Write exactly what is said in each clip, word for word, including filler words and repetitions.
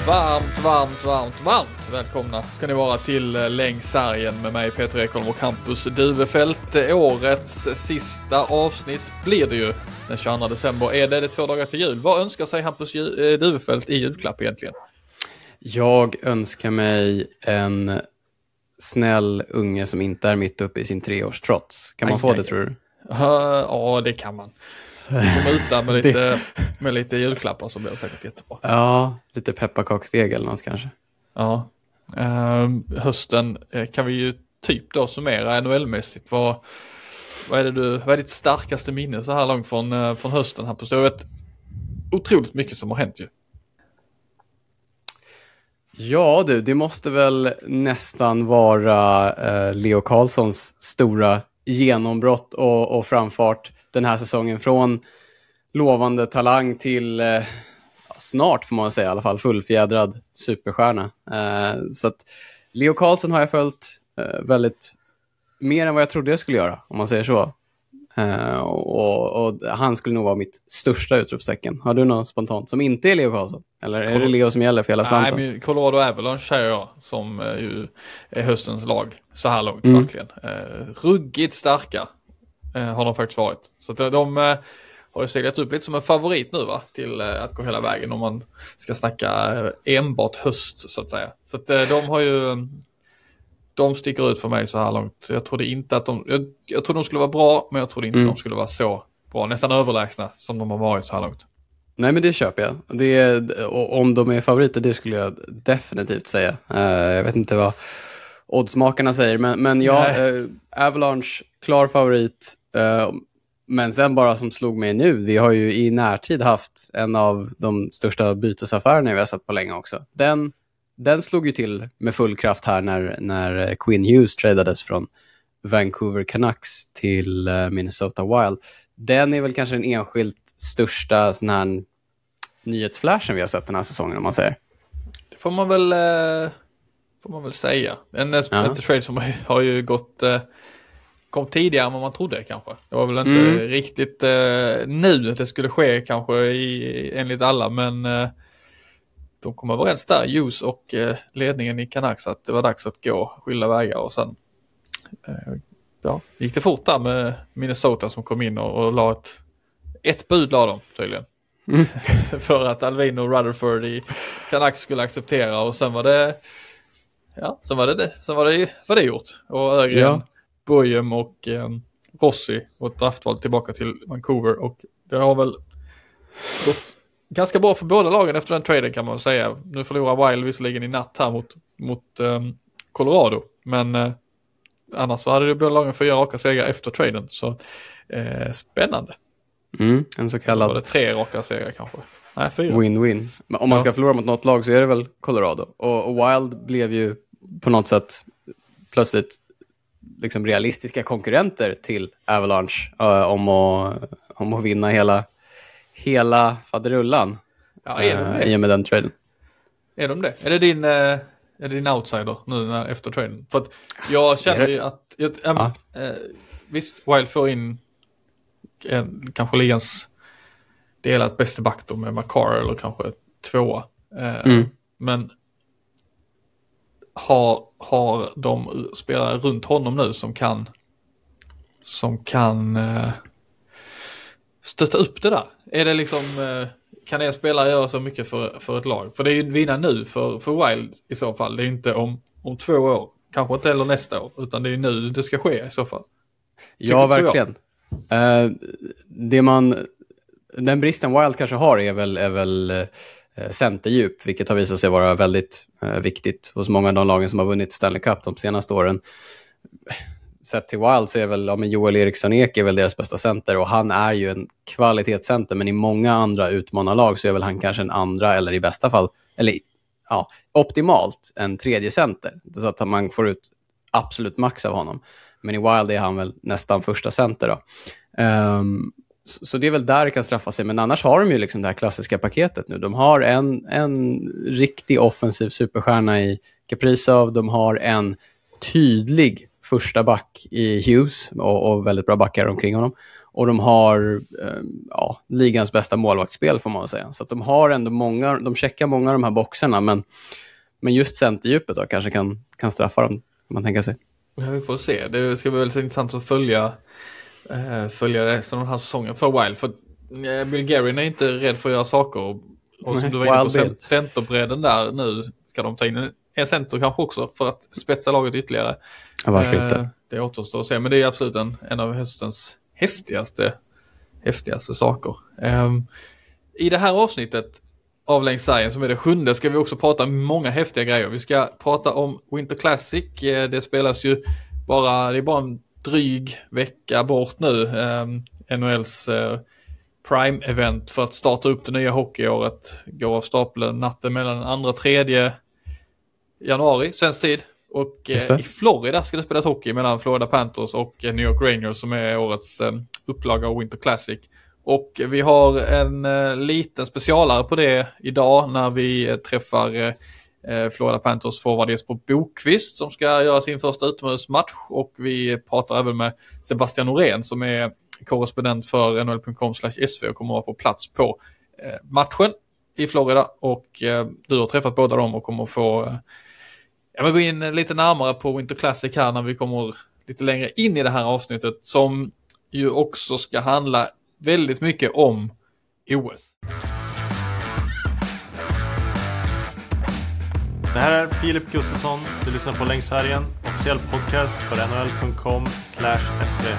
Varmt, varmt, varmt, varmt välkomna ska ni vara till Längs sargen med mig Peter Ekholm och Hampus Duvefelt. Årets sista avsnitt blir det ju den tjugoandra december. Är det, det två dagar till jul? Vad önskar sig Hampus Duvefelt i julklapp egentligen? Jag önskar mig en snäll unge som inte är mitt uppe i sin treårstrots. Kan man aj, få aj, det tror du? Uh, ja, det kan man. Får muta med lite, med lite julklappar så blir det säkert jättebra. Ja, lite pepparkaksdeg eller något kanske. Ja, uh, hösten kan vi ju typ då summera N H L-mässigt. Vad, vad, är det du, vad är ditt starkaste minne så här långt från, uh, från hösten här på stået? Otroligt mycket som har hänt ju. Ja du, det måste väl nästan vara uh, Leo Carlssons stora genombrott och, och framfart den här säsongen, från lovande talang till eh, snart får man säga i alla fall fullfjädrad superstjärna. Eh, så att Leo Carlsson har jag följt eh, väldigt mer än vad jag trodde jag skulle göra, om man säger så. Eh, och, och han skulle nog vara mitt största utropstecken. Har du något spontant som inte är Leo Carlsson? Eller är Col- det Leo som gäller för hela slanten? Nej, men Colorado Avalanche säger jag som eh, ju är höstens lag så här långt mm. verkligen. Eh, ruggigt starka. Har de faktiskt varit. Så att de eh, har ju seglat upp lite som en favorit nu va? Till eh, att gå hela vägen om man ska snacka eh, enbart höst så att säga. Så att eh, de har ju de sticker ut för mig så här långt. Jag trodde inte att de jag, jag trodde de skulle vara bra, men jag trodde inte mm. de skulle vara så bra, nästan överlägsna som de har varit så här långt. Nej, men det köper jag. Det är, och om de är favoriter, det skulle jag definitivt säga. Uh, jag vet inte vad oddsmakarna säger, men, men ja, uh, Avalanche, klar favorit. Uh, men sen bara som slog mig nu, vi har ju i närtid haft en av de största bytesaffärerna vi har sett på länge också. Den, den slog ju till med full kraft här när, när Quinn Hughes tradades från Vancouver Canucks till uh, Minnesota Wild. Den är väl kanske den enskilt största sån här nyhetsflashen vi har sett den här säsongen, om man säger. Det får man väl, uh, får man väl säga. En ja. trade som har, har ju gått... Uh... kom tidigare än vad man trodde kanske. Det var väl inte mm. riktigt eh, nu att det skulle ske kanske i, enligt alla, men eh, de kom överens där, Hughes och eh, ledningen i Canucks, att det var dags att gå skilda vägar, och sen eh, ja, gick det fort där med Minnesota som kom in och, och la ett, ett bud la de tydligen. Mm. För att Alvin och Rutherford i Canucks skulle acceptera, och sen var det ja, sen var det, det sen var det, var det gjort. Och Ögren ja. Boyum och eh, Rossi och ett draftval tillbaka till Vancouver, och det har väl gått ganska bra för båda lagen efter den traden, kan man säga. Nu förlorar Wild visserligen i natt här mot, mot eh, Colorado, men eh, annars så hade det båda lagen fyra raka segrar efter traden, så eh, spännande. Mm, en så kallad var det tre raka segrar kanske. Nej, fyra. Win-win. Men om man ska förlora mot något lag så är det väl Colorado, och, och Wild blev ju på något sätt plötsligt liksom realistiska konkurrenter till Avalanche uh, om, att, om att vinna hela hela faderullan. Ja, är de det? Uh, i och med den traden. Är de det? Är det din, uh, är det din outsider nu när, efter traden? För att jag känner ju att jag, um, ja. uh, visst, Wild får in en, kanske ligans delat bästa back då med Makar, eller kanske tvåa. Uh, mm. Men har, har de spelare runt honom nu som kan som kan uh, stötta upp det där? Är det liksom uh, kan en spelare göra så mycket för, för ett lag? För det är ju vinna nu för, för Wild i så fall. Det är inte om, om två år. Kanske inte heller nästa år. Utan det är nu det ska ske i så fall. Tycker ja, verkligen. Uh, det man den bristen Wild kanske har är väl, är väl uh, centerdjup, vilket har visat sig vara väldigt uh, viktigt hos många av de lagen som har vunnit Stanley Cup de senaste åren. Sett till Wild så är väl ja, men Joel Eriksson Ek är väl deras bästa center, och han är ju en kvalitetscenter, men i många andra utmanarlag så är väl han kanske en andra, eller i bästa fall, eller ja, optimalt en tredje center, så att man får ut absolut max av honom. Men i Wild är han väl nästan första center då. Um, så, så det är väl där det kan straffa sig, men annars har de ju liksom det här klassiska paketet nu. De har en, en riktig offensiv superstjärna i Kaprizov, de har en tydlig första back i Hughes och, och väldigt bra backar omkring honom. Och de har eh, ja, ligans bästa målvaktsspel får man säga. Så att de har ändå många, de checkar många av de här boxarna, men, men just centerdjupet då kanske kan, kan straffa dem, kan man tänka sig. Ja, vi får se. Det ska bli väldigt intressant att följa äh, följa resten av den här säsongen för Wild. För äh, Bill Guerin är inte rädd för att göra saker. Och, och som du var inne på, cent- centerbredden där nu ska de ta in en center kanske också för att spetsa laget ytterligare. Ja, varför äh, inte? Det återstår att se. Men det är absolut en, en av höstens häftigaste, häftigaste saker. Um, I det här avsnittet av Längs Sargen, som är det sjunde, ska vi också prata om många häftiga grejer. Vi ska prata om Winter Classic. Det spelas ju bara, det är bara en dryg vecka bort nu. Um, N H L:s uh, Prime-event för att starta upp det nya hockeyåret går av stapeln natten mellan den andra och tredje januari, svensk tid. Och eh, i Florida ska det spelas hockey mellan Florida Panthers och New York Rangers, som är årets eh, upplaga av Winter Classic. Och vi har en eh, liten specialare på det idag när vi eh, träffar eh, Florida Panthers forward Jesper Bokvist som ska göra sin första utomhusmatch. Och vi pratar även med Sebastian Norén som är korrespondent för N H L punkt com slash S V och kommer att vara på plats på eh, matchen i Florida. Och eh, du har träffat båda dem och kommer få eh, jag vill gå in lite närmare på Winter Classic här när vi kommer lite längre in i det här avsnittet, som ju också ska handla väldigt mycket om O S. Det här är Filip Gustafsson. Du lyssnar på Längs Sargen, officiell podcast för N H L punkt com slash S V.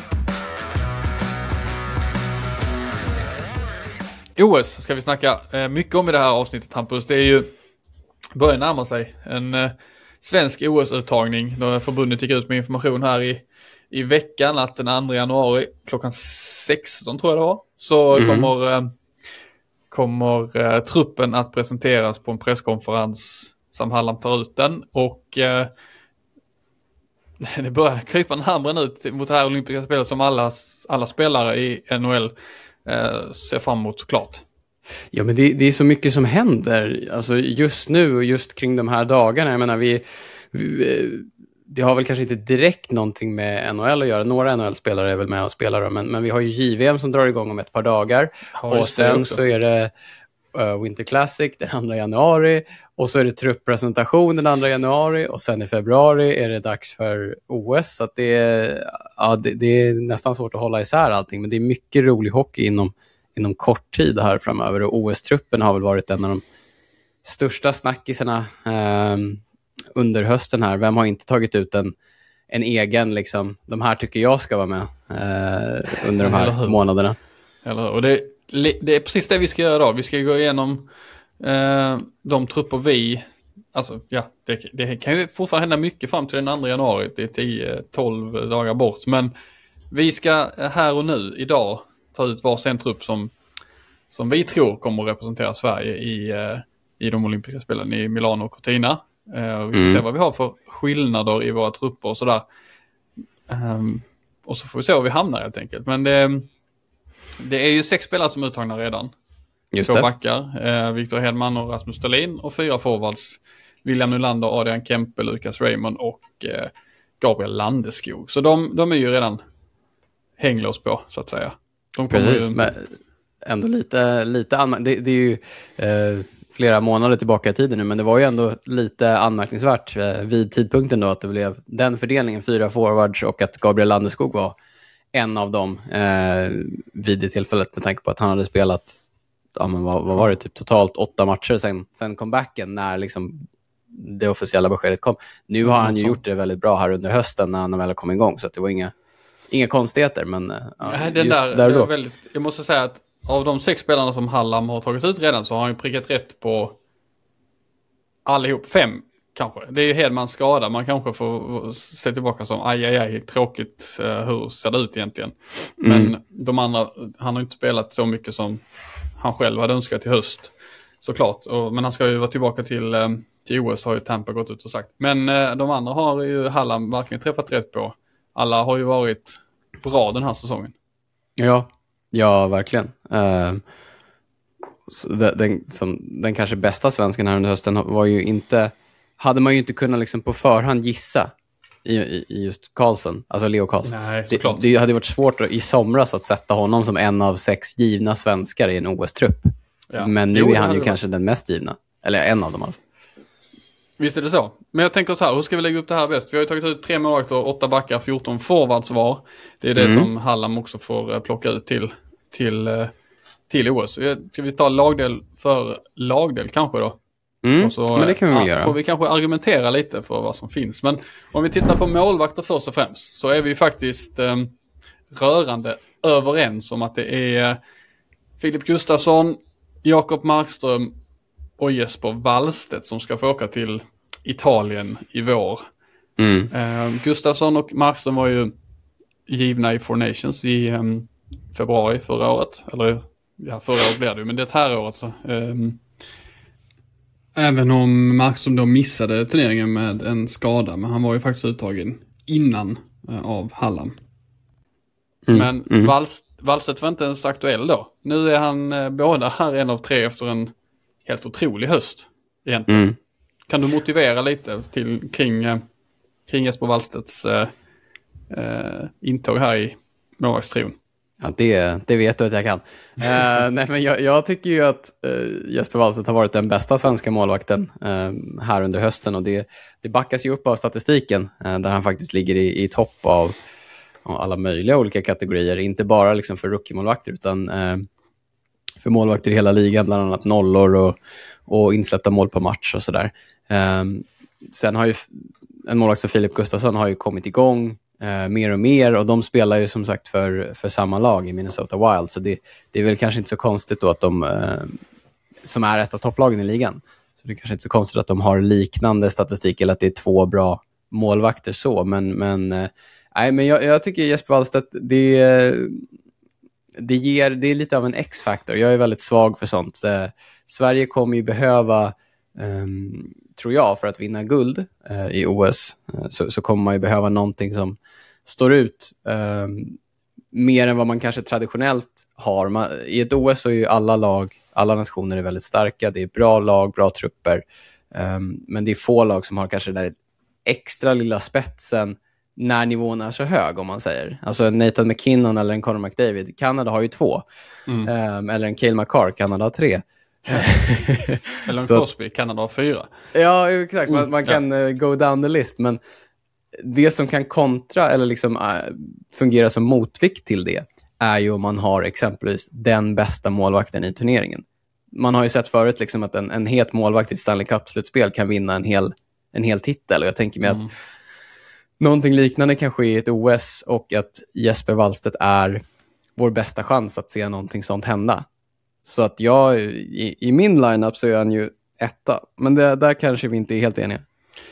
O S ska vi snacka mycket om i det här avsnittet, Hampus. Det är ju börjar närma sig en eh, svensk O S-uttagning. Då förbundet gick ut med information här i, i veckan att den andra januari klockan sexton tror jag det var, så mm. kommer, eh, kommer eh, truppen att presenteras på en presskonferens. Sam Hallam tar ut den och eh, det börjar krypa närmare nu mot det här olympiska spelet som alla, alla spelare i N H L eh, ser fram emot såklart. Ja, men det, det är så mycket som händer alltså just nu och just kring de här dagarna. Jag menar, vi, vi det har väl kanske inte direkt någonting med N H L att göra. Några N H L-spelare är väl med och spelar, men, men vi har ju J V M som drar igång om ett par dagar. Ja, och sen så är det uh, Winter Classic den andra januari och så är det trupppresentation den andra januari och sen i februari är det dags för O S. Så att det, är, ja, det, det är nästan svårt att hålla isär allting, men det är mycket rolig hockey inom inom kort tid här framöver, och O S-truppen har väl varit en av de största snackisarna eh, under hösten här. Vem har inte tagit ut en, en egen, liksom, de här tycker jag ska vara med eh, under de här månaderna. Eller hur? Och det, det är precis det vi ska göra då. Vi ska gå igenom eh, de trupper vi, alltså ja, det, det kan ju fortfarande hända mycket fram till den andra januari, det är tio tolv dagar bort, men vi ska här och nu, idag, ta ut varsin trupp som, som vi tror kommer att representera Sverige i, uh, i de olympiska spelen i Milano och Cortina. Uh, vi får mm. se vad vi har för skillnader i våra trupper och sådär. Um, och så får vi se var vi hamnar helt enkelt. Men det, det är ju sex spelare som är uttagna redan. Just Två det. backar, uh, Victor Hedman och Rasmus Dahlin, och fyra forwards, William Nylander, Adrian Kempe, Lucas Raymond och uh, Gabriel Landeskog. Så de, de är ju redan hänglås på, så att säga. De Precis, ju... men ändå lite, lite anmär- det, det är ju eh, flera månader tillbaka i tiden nu, men det var ju ändå lite anmärkningsvärt eh, vid tidpunkten då att det blev den fördelningen, fyra forwards, och att Gabriel Landeskog var en av dem eh, vid det tillfället, med tanke på att han hade spelat ja, men vad, vad var det, typ totalt åtta matcher sen, sen comebacken, när liksom det officiella beskedet kom. Nu har han ju gjort det väldigt bra här under hösten när han väl kom igång, så att det var inga Inga konstigheter, men ja, Nej, den just där, där då. Väldigt, jag måste säga att av de sex spelarna som Hallam har tagit ut redan så har han ju prickat rätt på allihop, fem kanske. Det är ju Hedmans skada, man kanske får se tillbaka som aj, aj, aj, tråkigt uh, hur ser det ut egentligen. Mm. Men de andra, han har inte spelat så mycket som han själv hade önskat i höst, såklart. Och, men han ska ju vara tillbaka till, um, till O S, har ju Tampa gått ut och sagt. Men uh, de andra har ju Hallam verkligen träffat rätt på. Alla har ju varit bra den här säsongen. Ja, ja verkligen. Uh, den, den, som, den kanske bästa svensken här under hösten var ju inte, hade man ju inte kunnat liksom på förhand gissa i, i, i just Karlsson, alltså Leo Karlsson. Nej, det, det hade varit svårt i somras att sätta honom som en av sex givna svenskar i en O S-trupp. Ja. Men nu jo, är han ju kanske varit den mest givna. Eller en av dem i alla fall. Visst är det så. Men jag tänker så här, hur ska vi lägga upp det här bäst? Vi har ju tagit ut tre målvakter, åtta backar, fjorton forwards var. Det är det mm. som Hallam också får plocka ut till, till, till O S. Ska vi ta lagdel för lagdel kanske då? Mm. Så, men det kan vi väl ja, göra. Får vi kanske argumentera lite för vad som finns. Men om vi tittar på målvakter först och främst så är vi faktiskt eh, rörande överens om att det är Filip Gustafsson, Jakob Markström och Jesper Wallstedt som ska få åka till Italien i vår. Mm. Eh, Gustafsson och Markström var ju givna i Four Nations i eh, februari förra året. Eller ja, förra året blev det ju, men det här året så... Eh, även om Markström då missade turneringen med en skada, men han var ju faktiskt uttagen innan eh, av Hallam. Mm. Men mm. Wals, Wallstedt var inte ens aktuell då. Nu är han eh, båda här en av tre efter en helt otrolig höst egentligen. Mm. Kan du motivera lite till, kring, eh, kring Jesper Wallstedts eh, eh, intåg här i målvaktstrion? Ja, det, det vet du att jag kan. uh, nej, men jag, jag tycker ju att uh, Jesper Wallstedt har varit den bästa svenska målvakten uh, här under hösten. Och det, det backas ju upp av statistiken uh, där han faktiskt ligger i, i topp av, av alla möjliga olika kategorier. Inte bara liksom för rookie-målvakter utan uh, för målvakter i hela ligan. Bland annat nollor och, och insläppta mål på match och sådär. Uh, sen har ju en målvakt som Filip Gustafsson har ju kommit igång Uh, mer och mer, och de spelar ju som sagt för, för samma lag i Minnesota Wild, så det, det är väl kanske inte så konstigt då att de uh, som är ett av topplagen i ligan, så det är kanske inte så konstigt att de har liknande statistik eller att det är två bra målvakter så, men, men, uh, nej, men jag, jag tycker Jesper Wallstedt det, det ger, det är lite av en X-faktor. Jag är väldigt svag för sånt. Uh, Sverige kommer ju behöva um, tror jag, för att vinna guld eh, i O S eh, så, så kommer man ju behöva någonting som står ut eh, mer än vad man kanske traditionellt har. Man, i ett O S så är ju alla lag, alla nationer är väldigt starka. Det är bra lag, bra trupper. Eh, men det är få lag som har kanske den där extra lilla spetsen när nivån är så hög, om man säger. Alltså Nathan McKinnon eller en Connor McDavid. Kanada har ju två. Mm. Eh, eller en Cale Makar, Kanada har tre. Eller en Crosby, Kanada har fyra. Ja, exakt. Man, man kan uh, go down the list, men det som kan kontra eller liksom uh, fungera som motvikt till det är ju om man har exempelvis den bästa målvakten i turneringen. Man har ju sett förut liksom att en, en het målvakt i Stanley Cup-slutspel kan vinna en hel, en hel titel, och jag tänker mig mm. att någonting liknande kan ske i ett O S, och att Jesper Wallstedt är vår bästa chans att se någonting sånt hända. Så att jag, i, i min lineup så är han ju etta. Men det, där kanske vi inte är helt eniga.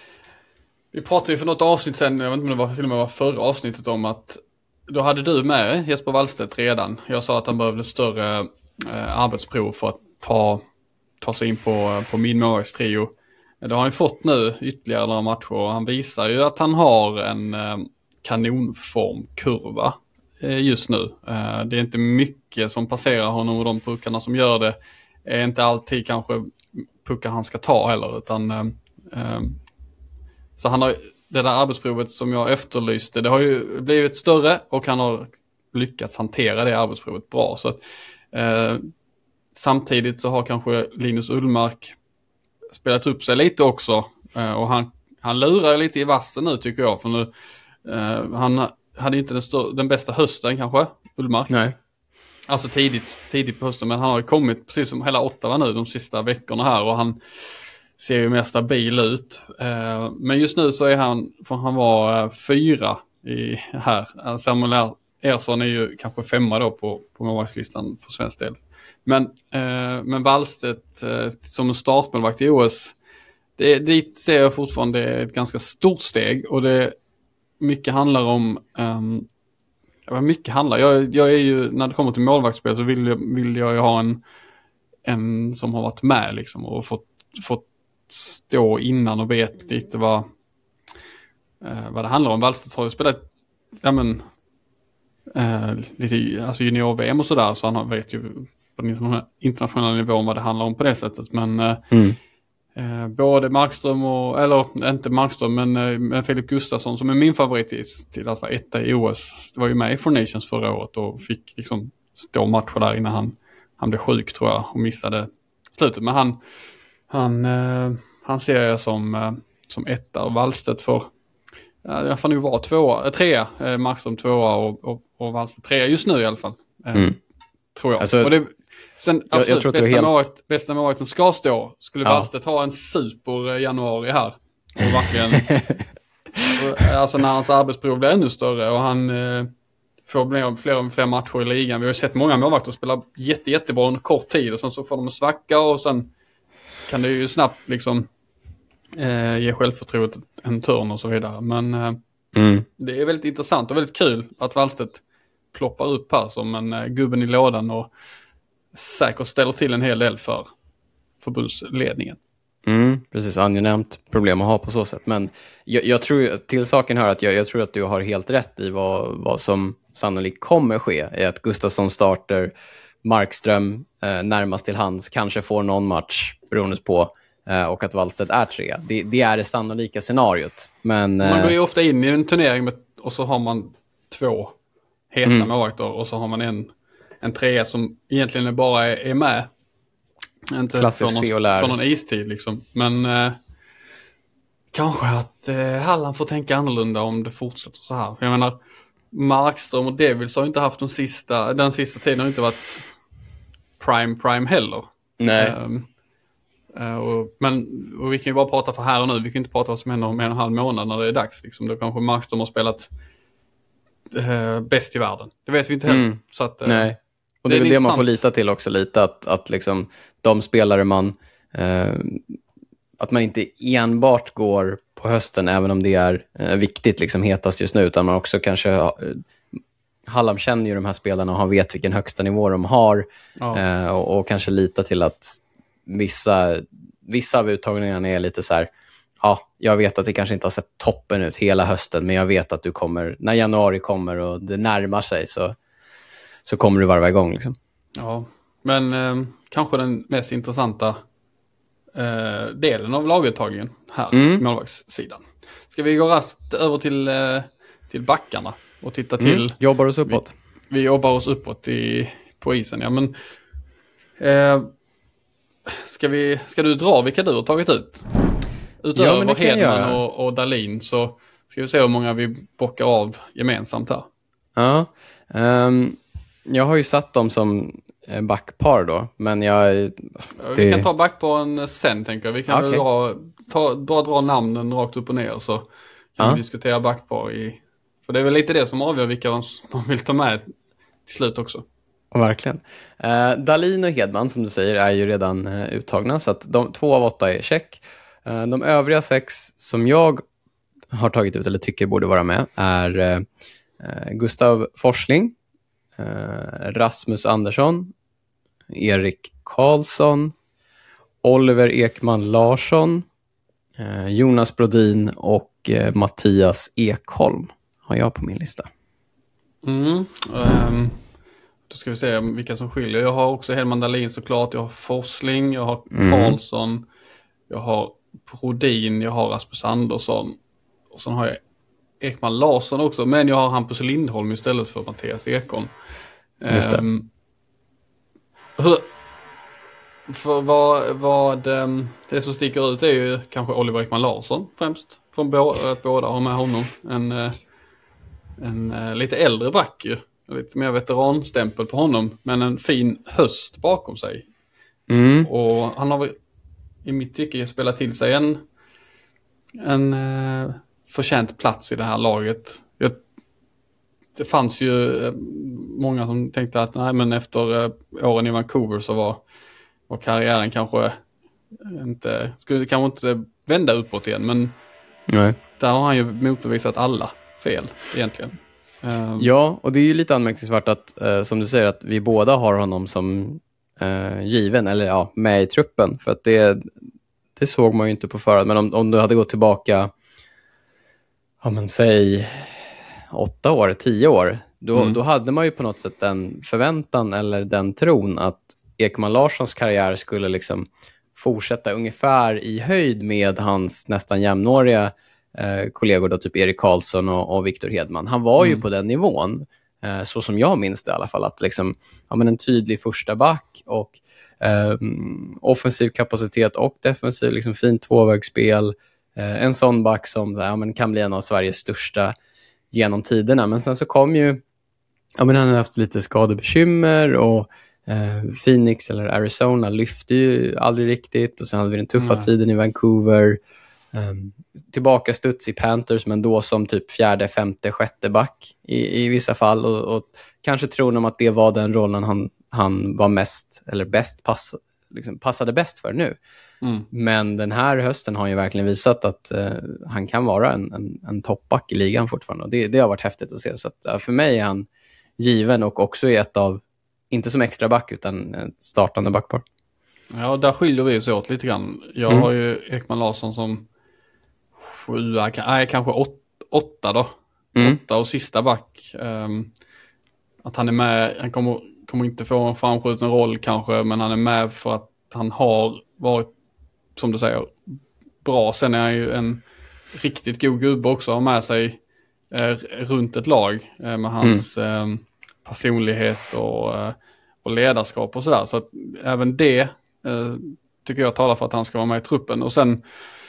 Vi pratade ju för något avsnitt sen, jag vet inte om det var till och med var förra avsnittet, om att då hade du med Jesper Wallstedt redan. Jag sa att han behövde större eh, arbetsprov för att ta, ta sig in på, på min målvaktstrio. Det har han fått nu ytterligare några matcher, och han visar ju att han har en eh, kanonformkurva just nu. Det är inte mycket som passerar honom, och de puckarna som gör det är inte alltid kanske puckar han ska ta heller, utan eh, så han har det där arbetsprovet som jag efterlyste, det har ju blivit större, och han har lyckats hantera det arbetsprovet bra. Så att, eh, samtidigt så har kanske Linus Ullmark spelat upp sig lite också, eh, och han, han lurar lite i vassen nu, tycker jag, för nu eh, han hade inte den, stör- den bästa hösten kanske, Ullmark. Nej. Alltså tidigt, tidigt på hösten, men han har ju kommit precis som hela Ottawa nu de sista veckorna här, och han ser ju mer stabil ut. Eh, men just nu så är han, för han var eh, fyra i, här. Samuel Ersson är ju kanske femma då på, på målvaktslistan för svensk del. Men, eh, men Wallstedt eh, som en startmålvakt i O S, det, dit ser jag fortfarande ett ganska stort steg, och det mycket handlar om um, vad mycket handlar jag, jag är ju, när det kommer till målvaktsspel så vill jag, vill jag ju ha en en som har varit med liksom, och fått, fått stå innan och vet lite vad uh, vad det handlar om. Wallstedt har ju spelat ja men uh, lite alltså junior-V M och sådär, så han vet ju på den internationella nivån vad det handlar om på det sättet, men uh, mm. Eh, både Markström och, eller inte Markström, men eh, Filip Gustafsson som är min favorit till, till att vara etta i O S. Det var ju med i Four Nations förra året och fick liksom stå matcher där innan han, han blev sjuk tror jag och missade slutet. Men han, han, eh, han ser jag som, eh, som etta och Wallstedt för, ja, jag får nog vara tvåa, äh, trea, eh, Markström tvåa och, och, och Wallstedt trea just nu i alla fall. Eh, mm. Tror jag. Alltså, och det, sen absolut, jag, jag bästa, helt... målet, bästa målet som ska stå skulle ja. Wallstedt ha en super januari här. Och verkligen, och, alltså när hans arbetsprov blir ännu större och han eh, får fler, fler och fler matcher i ligan. Vi har ju sett många målvakter spela jätte, jättebra under kort tid och sen så får de en svacka och sen kan det ju snabbt liksom eh, ge självförtroendet en törn och så vidare. Men eh, mm. det är väldigt intressant och väldigt kul att Wallstedt ploppar upp här som en eh, gubben i lådan och säkert ställer till en hel del för förbundsledningen. Mm, precis, angenämt problem att ha på så sätt. Men jag, jag tror, till saken hör att jag, jag tror att du har helt rätt i vad, vad som sannolikt kommer ske. Är att Gustafsson startar, Markström eh, närmast till hands, kanske får någon match beroende på eh, och att Wallstedt är tre. Det, det är det sannolika scenariot. Men, eh, man går ju ofta in i en turnering med, och så har man två heta mm. målvakter och så har man en, en trea som egentligen bara är, är med. Inte för någon, för någon istid liksom. Men eh, kanske att eh, Halland får tänka annorlunda om det fortsätter så här. Jag menar, Markström och Devils har inte haft de sista, den sista tiden har inte varit prime prime heller. Nej. Um, uh, och, men och vi kan ju bara prata för här och nu. Vi kan inte prata vad som händer om en och en halv månad när det är dags. Liksom. Då kanske Markström har spelat uh, bäst i världen. Det vet vi inte heller. Mm. Så att, uh, Nej. Och det är väl det man får lita till också lite, att, att liksom de spelare man, eh, att man inte enbart går på hösten även om det är eh, viktigt, liksom hetast just nu, utan man också kanske, eh, Hallam känner ju de här spelarna och han vet vilken högsta nivå de har ja. eh, och, och kanske lita till att vissa, vissa av uttagningarna är lite så här, ja, jag vet att det kanske inte har sett toppen ut hela hösten, men jag vet att du kommer, när januari kommer och det närmar sig så så kommer du varva igång liksom. Ja, men eh, kanske den mest intressanta eh, delen av laguttagningen här, mm. målvaktssidan. Ska vi gå raskt över till, eh, till backarna och titta till... Mm. Jobbar oss uppåt. Vi, vi jobbar oss uppåt i, på isen, ja men... Eh, ska, vi, ska du dra vilka du har tagit ut? Utöver ja, Hedman och, och Dahlin så ska vi se hur många vi bockar av gemensamt här. Ja, um... jag har ju satt dem som backpar då, men jag... Det... Vi kan ta backparen sen, tänker jag. Vi kan okay. väl dra, ta, bara dra namnen rakt upp och ner så kan uh-huh. vi diskutera backpar i... För det är väl lite det som avgör vilka man vill ta med till slut också. Ja, verkligen. Uh, Dahlin och Hedman, som du säger, är ju redan uh, uttagna, så att de, två av åtta är check. Uh, de övriga sex som jag har tagit ut, eller tycker borde vara med, är uh, uh, Gustav Forsling, Uh, Rasmus Andersson, Erik Karlsson, Oliver Ekman Larsson, uh, Jonas Brodin och uh, Mattias Ekholm har jag på min lista. Mm, um, då ska vi se vilka som skiljer. Jag har också Helman Dahlin såklart, jag har Forsling, jag har Karlsson, mm. jag har Brodin, jag har Rasmus Andersson och sen har jag Ekman Larsson också, men jag har Hampus Lindholm istället för Mattias Ekholm. Just det. Um, hur, för vad, vad um, det som sticker ut är ju kanske Oliver Ekman Larsson främst. Från båda, att båda har med honom. En, uh, en uh, lite äldre back ju. Lite mer veteranstämpel på honom. Men en fin höst bakom sig. Mm. Och han har i mitt tycke spelat till sig en en uh, förtjänt plats i det här laget. Jag, det fanns ju eh, många som tänkte att nej, men efter eh, åren i Vancouver så var, var karriären kanske inte, skulle kanske inte vända uppåt igen, men nej. Där har han ju motbevisat alla fel egentligen. Um, ja, och det är ju lite anmärkningsvärt att, eh, som du säger, att vi båda har honom som eh, given, eller ja, med i truppen, för att det, det såg man ju inte på förhand, men om, om du hade gått tillbaka ja men säg åtta år, tio år, då, mm. då hade man ju på något sätt den förväntan eller den tron att Ekman Larssons karriär skulle liksom fortsätta ungefär i höjd med hans nästan jämnåriga eh, kollegor då, typ Erik Karlsson och, och Victor Hedman. Han var mm. ju på den nivån, eh, så som jag minns det i alla fall, att liksom, ja, men en tydlig första back och eh, offensiv kapacitet och defensiv, liksom fint tvåvägsspel. Eh, en sån back som ja, men kan bli en av Sveriges största genom tiderna. Men sen så kom ju, ja, men han har haft lite skadebekymmer och eh, Phoenix eller Arizona lyfte ju aldrig riktigt, och sen hade vi den tuffa mm. tiden i Vancouver. Um, tillbaka studs i Panthers, men då som typ fjärde, femte, sjätte back i, i vissa fall, och, och kanske tror de att det var den rollen han, han var mest eller bäst pass, liksom passade bäst för nu. Mm. Men den här hösten har ju verkligen visat att uh, han kan vara en, en, en toppback i ligan fortfarande, och det, det har varit häftigt att se. Så att, uh, för mig är han given, och också är ett av, inte som extra back utan ett startande backpar. Ja, där skiljer vi oss åt lite grann. Jag mm. har ju Ekman Larsson som sjua, nej, kanske åt, åtta då. Mm. Åtta och sista back. Um, att han är med, han kommer, kommer inte få en framskjuten roll kanske, men han är med för att han har varit, som du säger, bra. Sen är han ju en riktigt god gubbe också, har med sig eh, runt ett lag eh, med hans mm. eh, personlighet och, eh, och ledarskap och sådär. Så att även det eh, tycker jag talar för att han ska vara med i truppen. Och sen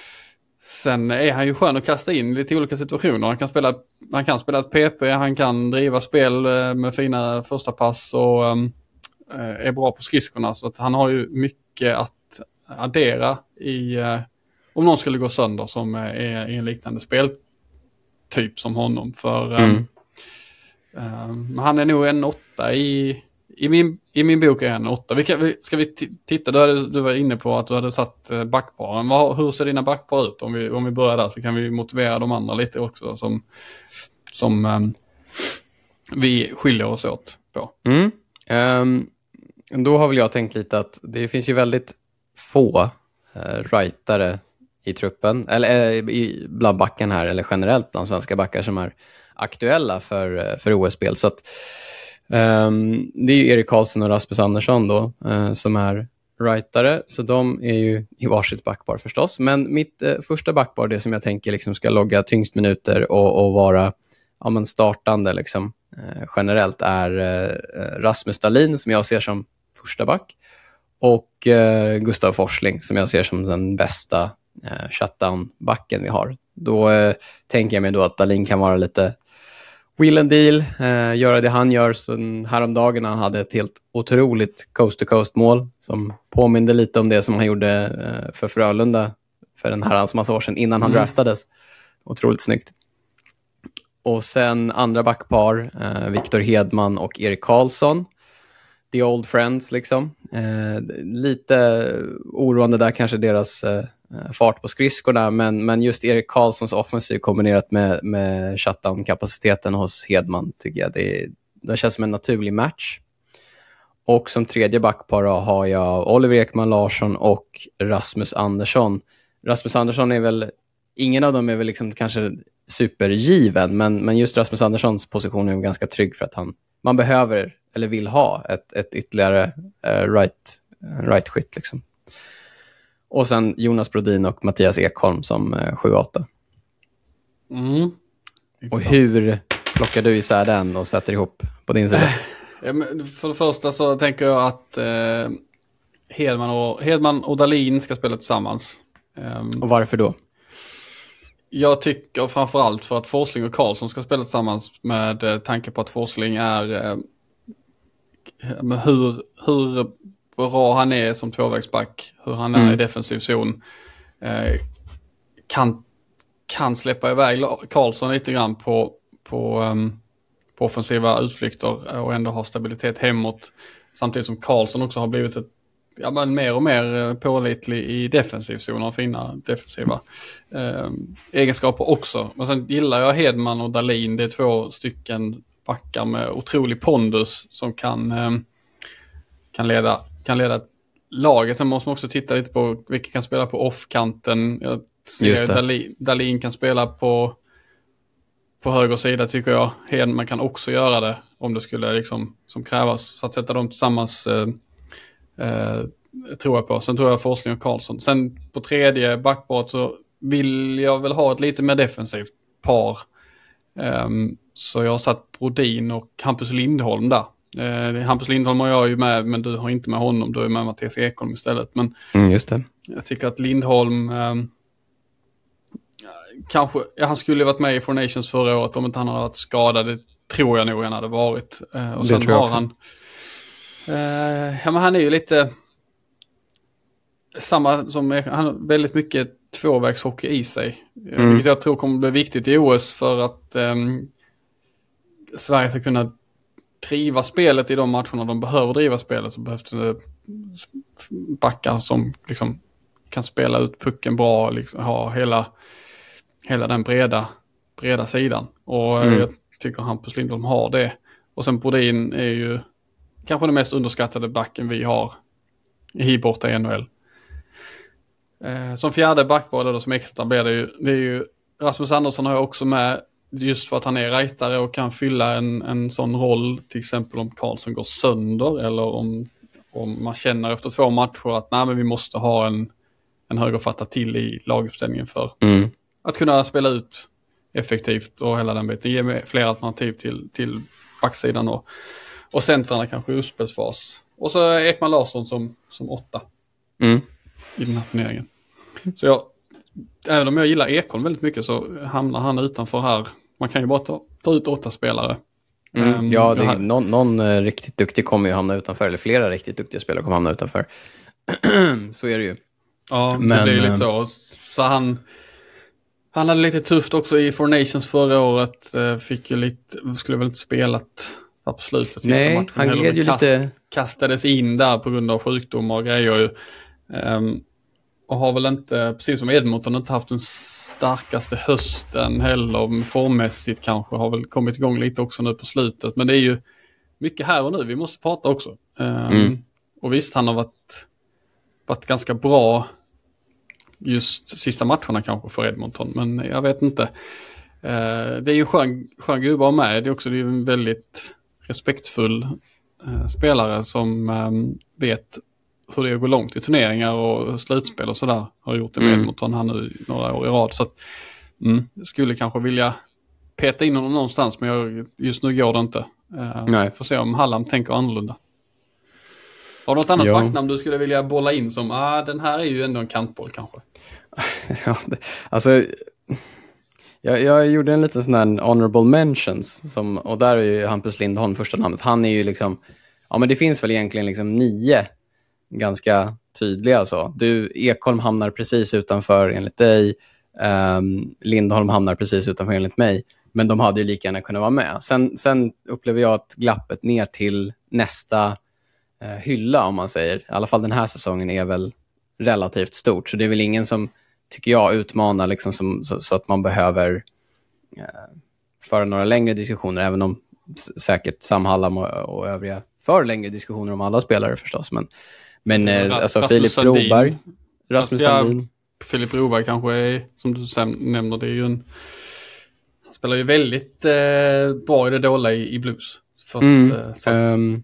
Sen är han ju skön att kasta in lite olika situationer. Han kan spela, han kan spela ett P P, han kan driva spel med fina första pass och um, är bra på skridskorna. Så att han har ju mycket att addera i, uh, om någon skulle gå sönder som är i en liknande speltyp som honom. För um, mm. um, han är nog en åtta i... I min, I min bok är han åtta. Vi kan, vi, ska vi t- titta? Du, hade, du var inne på att du hade satt eh, backparen. Vad, hur ser dina backpar ut? Om vi, om vi börjar där så kan vi motivera de andra lite också. Som, som um, vi skiljer oss åt på. Mm. Um, då har väl jag tänkt lite att det finns ju väldigt få uh, rightare i truppen. Eller uh, i, bland backen här. Eller generellt bland svenska backar som är aktuella för, uh, för O S-spel. Så att Um, det är ju Erik Karlsson och Rasmus Andersson då uh, som är rightare, så de är ju i varsitt backpar förstås. Men mitt uh, första backpar, det som jag tänker liksom ska logga tyngst minuter och, och vara ja, men startande liksom, uh, generellt är uh, Rasmus Dahlin, som jag ser som första back, och uh, Gustav Forsling som jag ser som den bästa uh, shutdown-backen vi har. Då uh, tänker jag mig då att Dahlin kan vara lite wheel and deal, eh, göra det han gör. Så häromdagen han hade ett helt otroligt coast-to-coast-mål som påminner lite om det som han gjorde eh, för Frölunda för en herrans massa år sedan innan han mm. draftades. Otroligt snyggt. Och sen andra backpar, eh, Victor Hedman och Erik Karlsson. The old friends liksom. Eh, lite oroande där kanske deras eh, fart på skridskorna, men, men just Erik Karlssons offensiv kombinerat med, med shutdown-kapaciteten hos Hedman tycker jag det, det känns som en naturlig match. Och som tredje backpar har jag Oliver Ekman Larsson och Rasmus Andersson. Rasmus Andersson är väl, ingen av dem är väl liksom kanske supergiven, men, men just Rasmus Anderssons position är ganska trygg för att han, man behöver eller vill ha ett, ett ytterligare uh, right, right skytt liksom. Och sen Jonas Brodin och Mattias Ekholm som uh, sju åtta. Mm. Och hur plockar du isär den och sätter ihop på din sida? Ja, men för det första så tänker jag att eh, Hedman, och, Hedman och Dahlin ska spela tillsammans. Um, och varför då? Jag tycker framförallt för att Forsling och Karlsson ska spela tillsammans med eh, tanke på att Forsling är eh, med hur, hur bra han är som tvåvägsback, hur han är mm. i defensiv zon, eh, kan, kan släppa iväg Karlsson lite grann på, på, um, på offensiva utflykter och ändå ha stabilitet hemåt, samtidigt som Karlsson också har blivit ett, ja, men mer och mer pålitlig i defensiv zon och fina defensiva eh, egenskaper också. Men sen gillar jag Hedman och Dahlin, det är två stycken backar med otrolig pondus som kan eh, kan leda kan leda laget. Sen måste man också titta lite på vilka kan spela på off-kanten. Jag ser Dahlin, Dahlin kan spela på på höger sida tycker jag. Hedman kan också göra det om det skulle liksom som krävas. Så att sätta dem tillsammans eh, eh, tror jag på. Sen tror jag Forsling och Karlsson. Sen på tredje backparet så vill jag väl ha ett lite mer defensivt par. Um, så jag har satt Brodin och Hampus Lindholm där. Uh, Hampus Lindholm har jag ju med, men du har inte med honom. Du är med Mattias Ekholm istället. Men mm, just det. Jag tycker att Lindholm um, kanske, ja, han skulle ju varit med i Four Nations förra året om inte han hade varit skadad. Det tror jag nog han hade varit. Uh, och det sen tror jag har han uh, ja, men han är ju lite samma som, han har väldigt mycket tvåvägshockey i sig. Mm. Vilket jag tror kommer bli viktigt i O S för att um, Sverige ska kunna driva spelet i de matcherna de behöver driva spelet, så behövs det backar som liksom kan spela ut pucken bra, liksom, ha hela, hela den breda, breda sidan. Och mm. jag tycker Hampus Lindholm har det. Och sen Brodin är ju kanske den mest underskattade backen vi har i borta i N H L. Eh, som fjärde backpar då, som extra blir det ju, det är ju Rasmus Andersson har jag också med, just för att han är rightare och kan fylla en, en sån roll, till exempel om Karlsson går sönder eller om, om man känner efter två matcher att nej, men vi måste ha en, en högerfatta till i laguppställningen för mm. att kunna spela ut effektivt och hela den biten. Ge mig fler alternativ till, till backsidan och, och centrarna kanske i uppspelsfas. Och så Ekman Larsson som, som åtta mm. i den här turneringen. Så jag, även om jag gillar Ekholm väldigt mycket så hamnar han utanför här. Man kan ju bara ta, ta ut åtta spelare. Mm. Um, ja, det, här... någon, någon uh, riktigt duktig kommer ju hamna utanför, eller flera riktigt duktiga spelare kommer hamna utanför. Så är det ju. Ja, men, det blir lite så. Så han, han hade lite tufft också i Four Nations förra året. Fick ju lite, skulle väl inte spelat på slutet sista Nej, matchen. han gled ju kast, lite... kastades in där på grund av sjukdomar och grejer. Um, och har väl inte, precis som Edmonton, inte haft den starkaste hösten heller. Formmässigt kanske har väl kommit igång lite också nu på slutet. Men det är ju mycket här och nu. Vi måste prata också. Um, mm. Och visst, han har varit, varit ganska bra just sista matcherna kanske för Edmonton. Men jag vet inte. Uh, det är ju skön, skön gubbar med. Det är också det är en väldigt respektfull uh, spelare som um, vet hur det går långt i turneringar och slutspel och sådär. Har gjort det med mm. Edmonton här nu några år i rad. Så att, mm, jag skulle kanske vilja peta in honom någonstans, men jag, just nu går det inte. Uh, Nej. Får se om Hallam tänker annorlunda. Har du något annat backnamn du skulle vilja bolla in som, ah, den här är ju ändå en kantboll kanske? Ja, det, alltså... Jag, jag gjorde en liten sån här honorable mentions som, och där är ju Hampus Lindholm första namnet. Han är ju liksom, ja men det finns väl egentligen liksom nio ganska tydliga så. Du, Ekholm hamnar precis utanför enligt dig. Um, Lindholm hamnar precis utanför enligt mig. Men de hade ju lika gärna kunnat vara med. Sen, sen upplever jag att glappet ner till nästa uh, hylla, om man säger. I alla fall den här säsongen är väl relativt stort. Så det är väl ingen som, tycker jag, utmanar liksom som, så, så att man behöver uh, föra några längre diskussioner. Även om s- säkert Sam Hallam och, och övriga för längre diskussioner om alla spelare förstås. Men Men eh, alltså Filip Broberg, Rasmus Sandin. Filip Broberg kanske är, som du nämner, det är ju en, han spelar ju väldigt eh, bra i det dåliga i, i blues. För mm, att, så att... Um,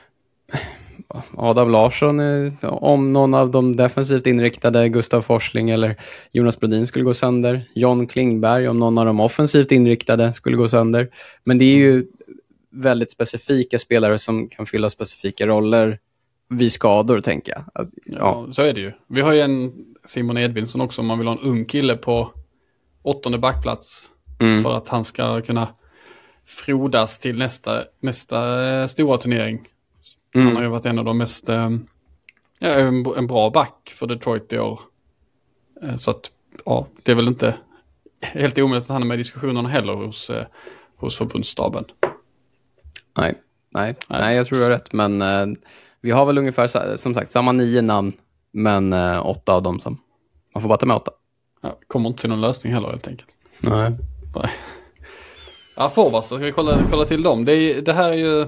Adam Larsson, eh, om någon av de defensivt inriktade, Gustav Forsling eller Jonas Brodin skulle gå sönder. John Klingberg, om någon av de offensivt inriktade skulle gå sönder. Men det är ju väldigt specifika spelare som kan fylla specifika roller vid skador, tänker jag. Alltså, ja. ja, så är det ju. Vi har ju en Simon Edvinsson också, om man vill ha en ung kille på åttonde backplats mm. för att han ska kunna frodas till nästa, nästa stora turnering. Mm. Han har ju varit en av de mest ja, en, en bra back för Detroit i år. Så att ja, det är väl inte helt omöjligt att han är med i diskussionerna heller hos, hos förbundsstaben. Nej, nej, nej, nej jag tror jag har rätt, men eh, vi har väl ungefär, som sagt, samma nio namn, men eh, åtta av dem som... Man får bara ta med åtta. Ja, kommer inte till någon lösning heller, helt enkelt. Nej. Nej. Ja, forwards, så ska vi kolla, kolla till dem. Det, är, det här är ju...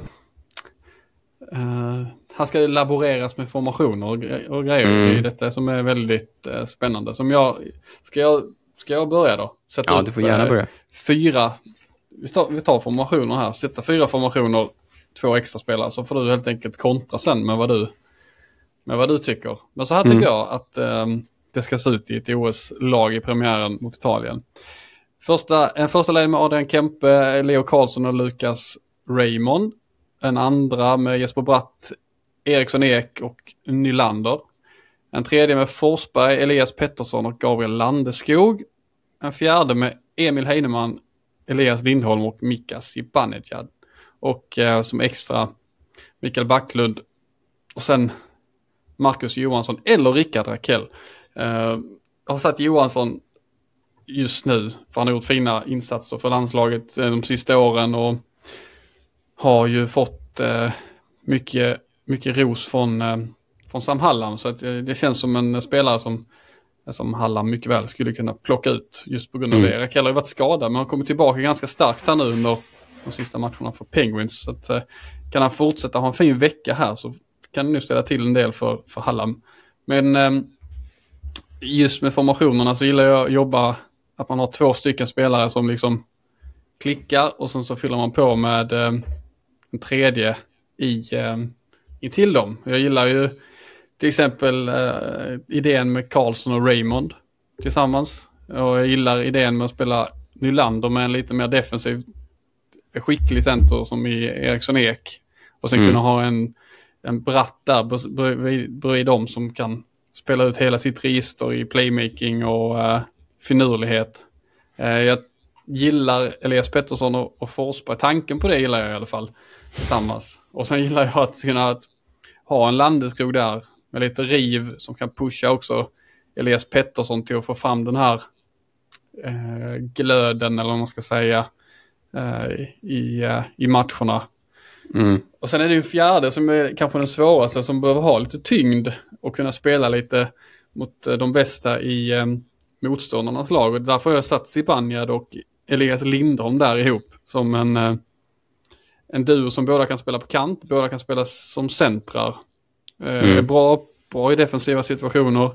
Uh, här ska det laboreras med formationer och, och grejer. Mm. Det är detta som är väldigt uh, spännande. Som jag... Ska jag, ska jag börja då? Sätta ja, upp, du får gärna börja. Uh, fyra... Vi tar, vi tar formationer här. Sätta fyra formationer, två extra spelare, så får du helt enkelt kontra sen med vad du med vad du tycker. Men så här tycker Mm. jag att um, det ska se ut i ett O S-lag i premiären mot Italien. Första, en första ledning med Adrian Kempe, Leo Karlsson och Lucas Raymond. En andra med Jesper Bratt, Eriksson Ek och Nylander. En tredje med Forsberg, Elias Pettersson och Gabriel Landeskog. En fjärde med Emil Heinemann, Elias Lindholm och Mika Zibanejad. Och eh, som extra Mikael Backlund och sen Marcus Johansson eller Rickard Rakell. Eh, jag har satt Johansson just nu, för han har gjort fina insatser för landslaget de sista åren och har ju fått eh, mycket, mycket ros från, eh, från Sam Hallam. Så att, eh, det känns som en spelare som, som Hallam mycket väl skulle kunna plocka ut just på grund av mm. det. Rakell har ju varit skadad men har kommit tillbaka ganska starkt här nu under de sista matcherna för Penguins. Så att, eh, kan han fortsätta ha en fin vecka här så kan det nu ställa till en del för, för Hallam. Men eh, just med formationerna så gillar jag att jobba att man har två stycken spelare som liksom klickar och sen så fyller man på med eh, en tredje i, eh, i till dem. Jag gillar ju till exempel eh, idén med Karlsson och Raymond tillsammans. Och jag gillar idén med att spela Nylander med en lite mer defensiv skicklig center som i Eriksson Ek. Och sen mm. kunna ha en, en Bratt där bredvid, bredvid dem som kan spela ut hela sitt register i playmaking och uh, finurlighet. Uh, jag gillar Elias Pettersson och, och Forsberg. Tanken på det gillar jag i alla fall tillsammans. Och sen gillar jag att kunna att ha en Landeskog där med lite riv som kan pusha också Elias Pettersson till att få fram den här uh, glöden eller vad man ska säga uh, i, uh, i matcherna. Mm. Och sen är det en fjärde som är kanske den svåraste som behöver ha lite tyngd och kunna spela lite mot de bästa i eh, motståndarnas lag. Och därför har jag satt Zibanejad och Elias Lindholm där ihop som en, eh, en duo som båda kan spela på kant, båda kan spela som centrar. Eh, mm. bra, bra i defensiva situationer.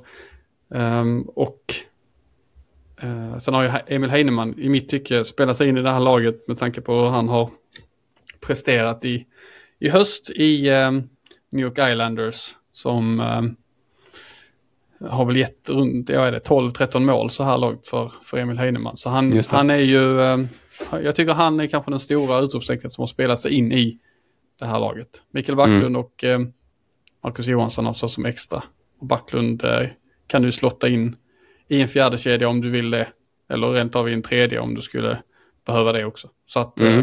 Um, och eh, sen har jag Emil Heinemann i mitt tycke spelat sig in i det här laget med tanke på hur han har presterat i, i höst i um, New York Islanders som um, har väl gett runt jag är det, tolv tretton mål så här långt för, för Emil Heinemann. Så han, han är ju, um, jag tycker han är kanske den stora utropstecknet som har spelat sig in i det här laget. Mikael Backlund mm. och um, Marcus Johansson alltså som extra. Och Backlund uh, kan du slotta in i en fjärde kedja om du vill det. Eller rent av i en tredje om du skulle behöva det också. Så att mm. uh,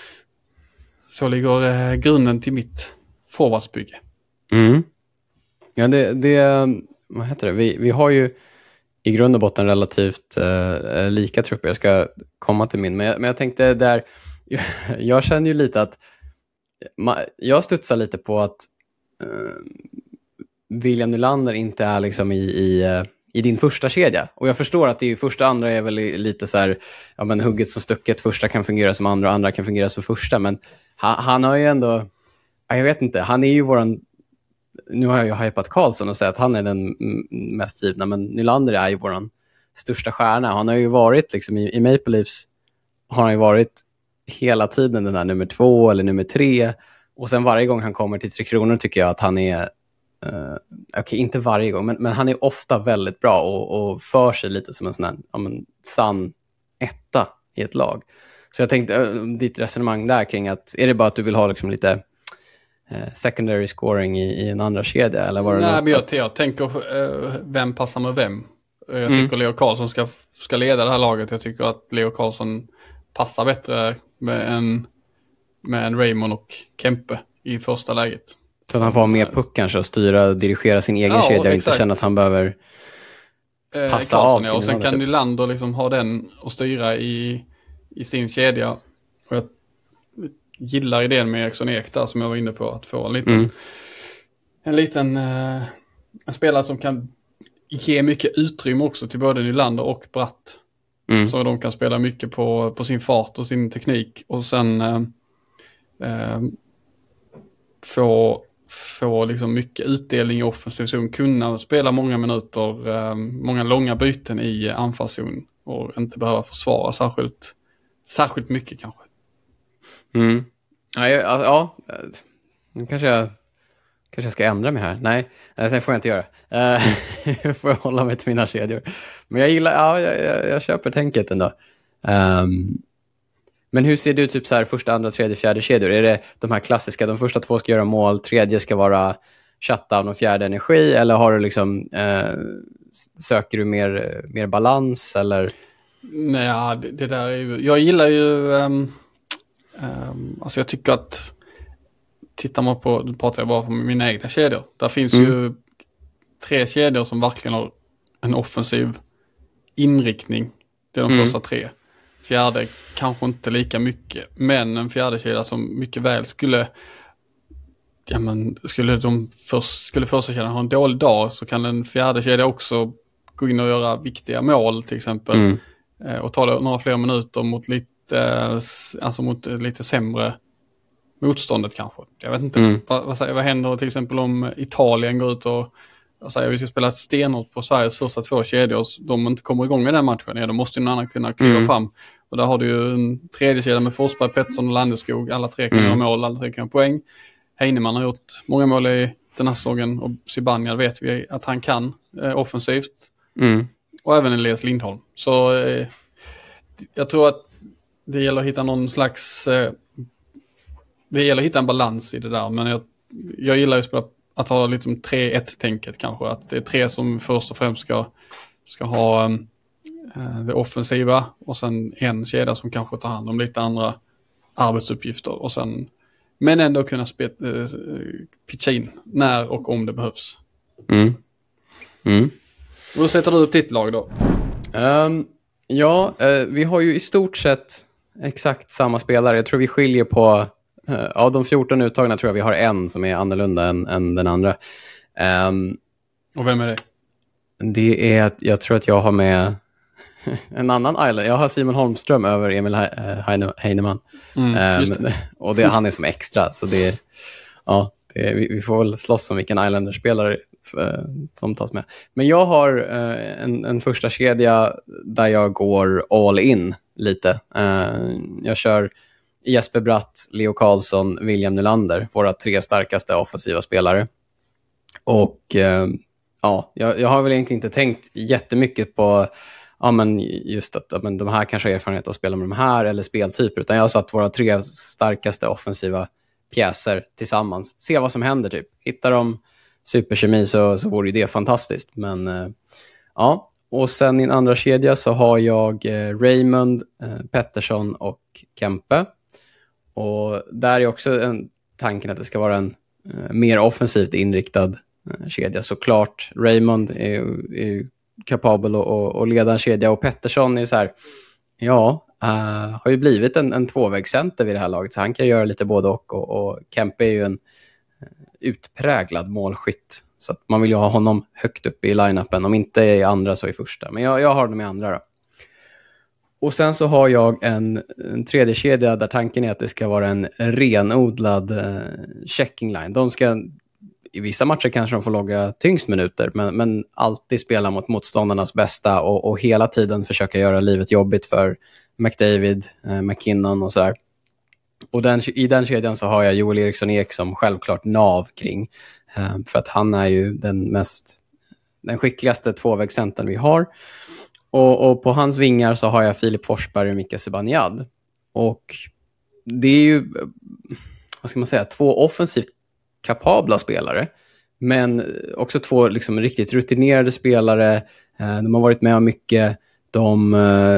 Så ligger eh, grunden till mitt forwardsbygge. Mm. Ja, det, det, vad heter det? Vi, vi har ju i grund och botten relativt eh, lika trupper. Jag ska komma till min. Men jag, men jag tänkte där, jag, jag känner ju lite att, ma, jag studsar lite på att eh, William Nylander inte är liksom i, i, i din första kedja. Och jag förstår att det är första andra är väl lite så här, ja men hugget som stucket, första kan fungera som andra och andra kan fungera som första. Men han, han har ju ändå, jag vet inte, han är ju våran, nu har jag ju hypat Karlsson och sagt att han är den mest givna, men Nylander är ju våran största stjärna. Han har ju varit liksom i, i Maple Leafs har han ju varit hela tiden den där nummer två eller nummer tre. Och sen varje gång han kommer till Tre Kronor tycker jag att han är Uh, okej, okay, inte varje gång, men, men han är ofta väldigt bra och, och för sig lite som en sån här ja, men, sann etta i ett lag. Så jag tänkte, uh, ditt resonemang där kring att, är det bara att du vill ha liksom lite uh, secondary scoring i, i en andra kedja? Eller var det Nej, något? men jag, jag tänker, uh, vem passar med vem? Jag mm. tycker Leo Karlsson ska, ska leda det här laget. Jag tycker att Leo Karlsson passar bättre med en, med en Raymond och Kempe i första läget. Så att han får ha mer puck kanske och styra och dirigera sin egen ja, kedja och inte känna att han behöver passa eh, av. Ja. Och sen kan Nylander liksom ha den och styra i, i sin kedja. Och jag gillar idén med Eriksson Ek där som jag var inne på. Att få en liten, mm. en, liten eh, en spelare som kan ge mycket utrymme också till både Nylander och Bratt. Mm. Så de kan spela mycket på, på sin fart och sin teknik. Och sen eh, eh, få få liksom mycket utdelning i offensiv zon, kunna spela många minuter, eh, många långa byten i anfallszon och inte behöva försvara särskilt, särskilt mycket kanske. Mm. Ja, ja, ja, nu kanske jag Kanske jag ska ändra mig här. Nej, det får jag inte göra. Uh, får jag hålla mig till mina kedjor. Men jag gillar, ja, jag, jag, jag köper tänket ändå. Um, men hur ser du typ så här första, andra, tredje, fjärde kedjor? Är det de här klassiska, de första två ska göra mål, tredje ska vara shutdown och fjärde energi? Eller har du liksom, uh, söker du mer, mer balans eller? Nej, det, det där är ju, jag gillar ju, um, um, alltså jag tycker att tittar man på, nu pratar jag bara på mina egna kedjor. Där finns mm. ju tre kedjor som verkligen har en offensiv inriktning. Det är de mm. första tre. Fjärde kanske inte lika mycket. Men en fjärde kedja som mycket väl skulle, ja men skulle de först, skulle första kedjan ha en dålig dag, så kan en fjärde kedja också gå in och göra viktiga mål till exempel. Mm. Och ta några fler minuter mot lite, alltså mot lite sämre motståndet kanske. Jag vet inte. Mm. Vad, vad, vad händer till exempel om Italien går ut och säger vi ska spela stenhårt på Sveriges första två kedjor, och de inte kommer igång med den matchen. Ja, då måste ju någon annan kunna kliva mm. fram. Och där har du ju en tredje kedja med Forsberg, Pettersson och Landeskog. Alla tre kan mm. göra mål, alla tre kan göra poäng. Heinemann har gjort många mål i den här säsongen, och Zibanejad vet vi att han kan eh, offensivt. Mm. Och även Elias Lindholm. Så eh, jag tror att det gäller att hitta någon slags eh, det gäller att hitta en balans i det där. Men jag, jag gillar ju att, att ha liksom tre ett-tänket kanske. Att det är tre som först och främst ska, ska ha eh, det offensiva, och sen en kedja som kanske tar hand om lite andra arbetsuppgifter. Och sen, men ändå kunna spet, eh, pitcha in när och om det behövs. Mm. Mm. Och då sätter du upp ditt lag då? Um, ja, uh, vi har ju i stort sett exakt samma spelare. Jag tror vi skiljer på, uh, av de fjorton uttagna tror jag vi har en som är annorlunda än, än den andra. Um, och vem är det? Det är att jag tror att jag har med en annan Island. Jag har Simon Holmström över Emil Heine, Heinemann. Mm, um, och det, han är som extra. Så det, ja, det, vi, vi får väl slåss om vilken Islander-spelare som tas med. Men jag har uh, en, en första kedja där jag går all in lite. Uh, jag kör Jesper Bratt, Leo Karlsson, William Nylander, våra tre starkaste offensiva spelare. Och uh, ja, jag, jag har väl egentligen inte tänkt jättemycket på ja, men just att men de här kanske har erfarenhet att spela med de här eller speltyper, utan jag har satt våra tre starkaste offensiva pjäser tillsammans. Se vad som händer typ. Hittar de superkemi så, så vore det fantastiskt. Men eh, ja, och sen i en andra kedja så har jag eh, Raymond, eh, Pettersson och Kempe. Och där är också en tanken att det ska vara en eh, mer offensivt inriktad eh, kedja. Såklart, Raymond är, är kapabel att, att leda en kedja, och Pettersson är så här, ja, uh, har ju blivit en, en tvåvägscenter vid det här laget, så han kan göra lite både och, och, och Kempe är ju en utpräglad målskytt, så att man vill ju ha honom högt upp i line-upen, om inte i andra så i första, men jag, jag har dem i andra då. Och sen så har jag en, en tredje kedja där tanken är att det ska vara en renodlad uh, checking line. De ska, i vissa matcher kanske de får logga tyngst minuter, men, men alltid spela mot motståndarnas bästa och, och hela tiden försöka göra livet jobbigt för McDavid, uh, McKinnon och sådär. Och den, i den kedjan så har jag Joel Eriksson Ek som självklart nav kring. Uh, för att han är ju den mest den skickligaste tvåvägscentern vi har. Och, och på hans vingar så har jag Filip Forsberg och Mika Zibanejad. Och det är ju, vad ska man säga, två offensivt kapabla spelare. Men också två liksom riktigt rutinerade spelare. Uh, de har varit med om mycket. De uh,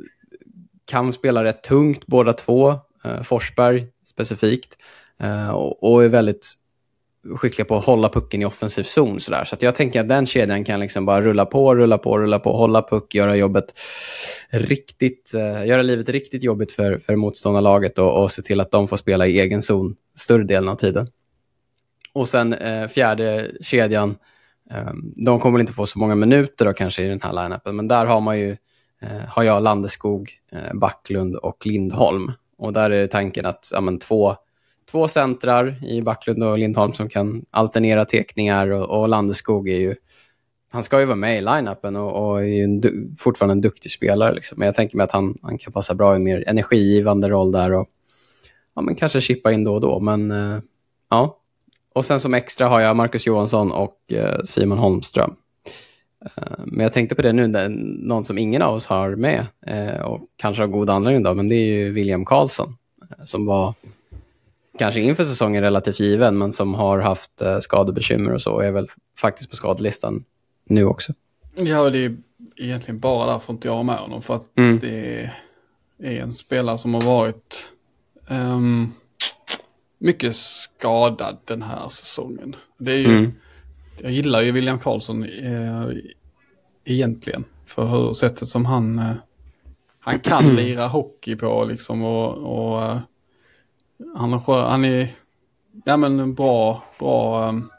kan spela rätt tungt båda två. Uh, Forsberg specifikt. Uh, och, och är väldigt skickliga på att hålla pucken i offensiv zon. Så, så att jag tänker att den kedjan kan liksom bara rulla på, rulla på, rulla på, hålla puck, göra jobbet riktigt, uh, göra livet riktigt jobbigt för, för motståndarlaget och, och se till att de får spela i egen zon större delen av tiden. Och sen uh, fjärde kedjan, um, de kommer inte få så många minuter då kanske i den här line-upen, men där har man ju uh, har jag Landeskog, uh, Backlund och Lindholm. Och där är tanken att ja, men två, två centrar i Backlund och Lindholm som kan alternera tekningar, och, och Landeskog är ju, han ska ju vara med i line-upen och, och är ju en du, fortfarande en duktig spelare liksom. Men jag tänker mig att han, han kan passa bra i en mer energigivande roll där och ja, men kanske chippa in då och då. Men uh, ja, och sen som extra har jag Marcus Johansson och uh, Simon Holmström. Uh, men jag tänkte på det nu, där, någon som ingen av oss har med uh, och kanske har god anledning då, men det är ju William Karlsson uh, som var kanske inför säsongen relativt given, men som har haft uh, skadebekymmer och så, och är väl faktiskt på skadelistan nu också. Ja, det är egentligen bara därför inte jag har med honom, för att mm. det är en spelare som har varit um, mycket skadad den här säsongen. Det är ju, mm. jag gillar ju William Karlsson eh, egentligen, för hur sättet som han eh, han kan lira hockey på liksom, och, och eh, han, har, han är ja men bra bra um,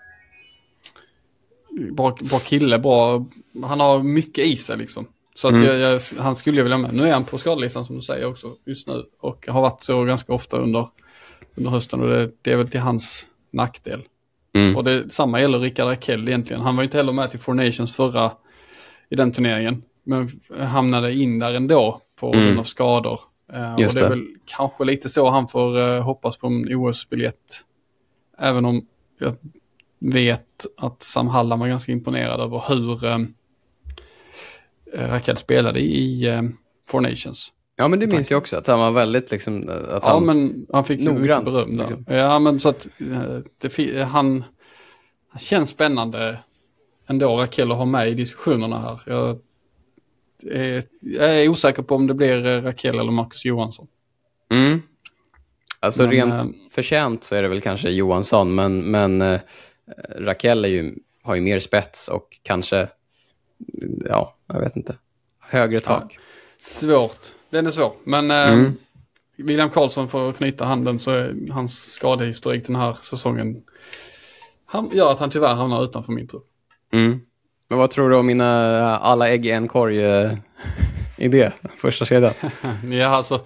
Bra, bra kille, bra, han har mycket i sig liksom. Så att mm. jag, jag, han skulle jag vilja med. Nu är han på skadelistan som du säger också just nu. Och har varit så ganska ofta under, under hösten. Och det, det är väl till hans nackdel. Mm. Och det samma gäller Rickard Rakell egentligen. Han var inte heller med till Four Nations förra i den turneringen. Men hamnade in där ändå på grund mm. av skador. Uh, och det är det. Väl kanske lite så han får uh, hoppas på en O S-biljett. Även om jag vet att Sam Hallam var ganska imponerad över hur um, Rakell spelade i um, Four Nations. Ja, men det minns jag också, att han var väldigt liksom, att ja, han men han fick noggrant beröm där. Liksom. Ja, men så att det, han, han känns spännande ändå, Rakell, att ha med i diskussionerna här. Jag är, jag är osäker på om det blir Rakell eller Marcus Johansson. Mm. Alltså men, rent äh, förtjänt så är det väl kanske Johansson, men, men äh, Rakell är ju, har ju mer spets och kanske, ja, jag vet inte, högre tak. Ja, svårt, den är svår. Men mm. eh, William Karlsson får knyta handen, så är hans skadehistorik den här säsongen han gör att han tyvärr hamnar utanför min trupp. Mm. Men vad tror du om mina alla ägg i en korg eh, idé, första kedjan? Ja, alltså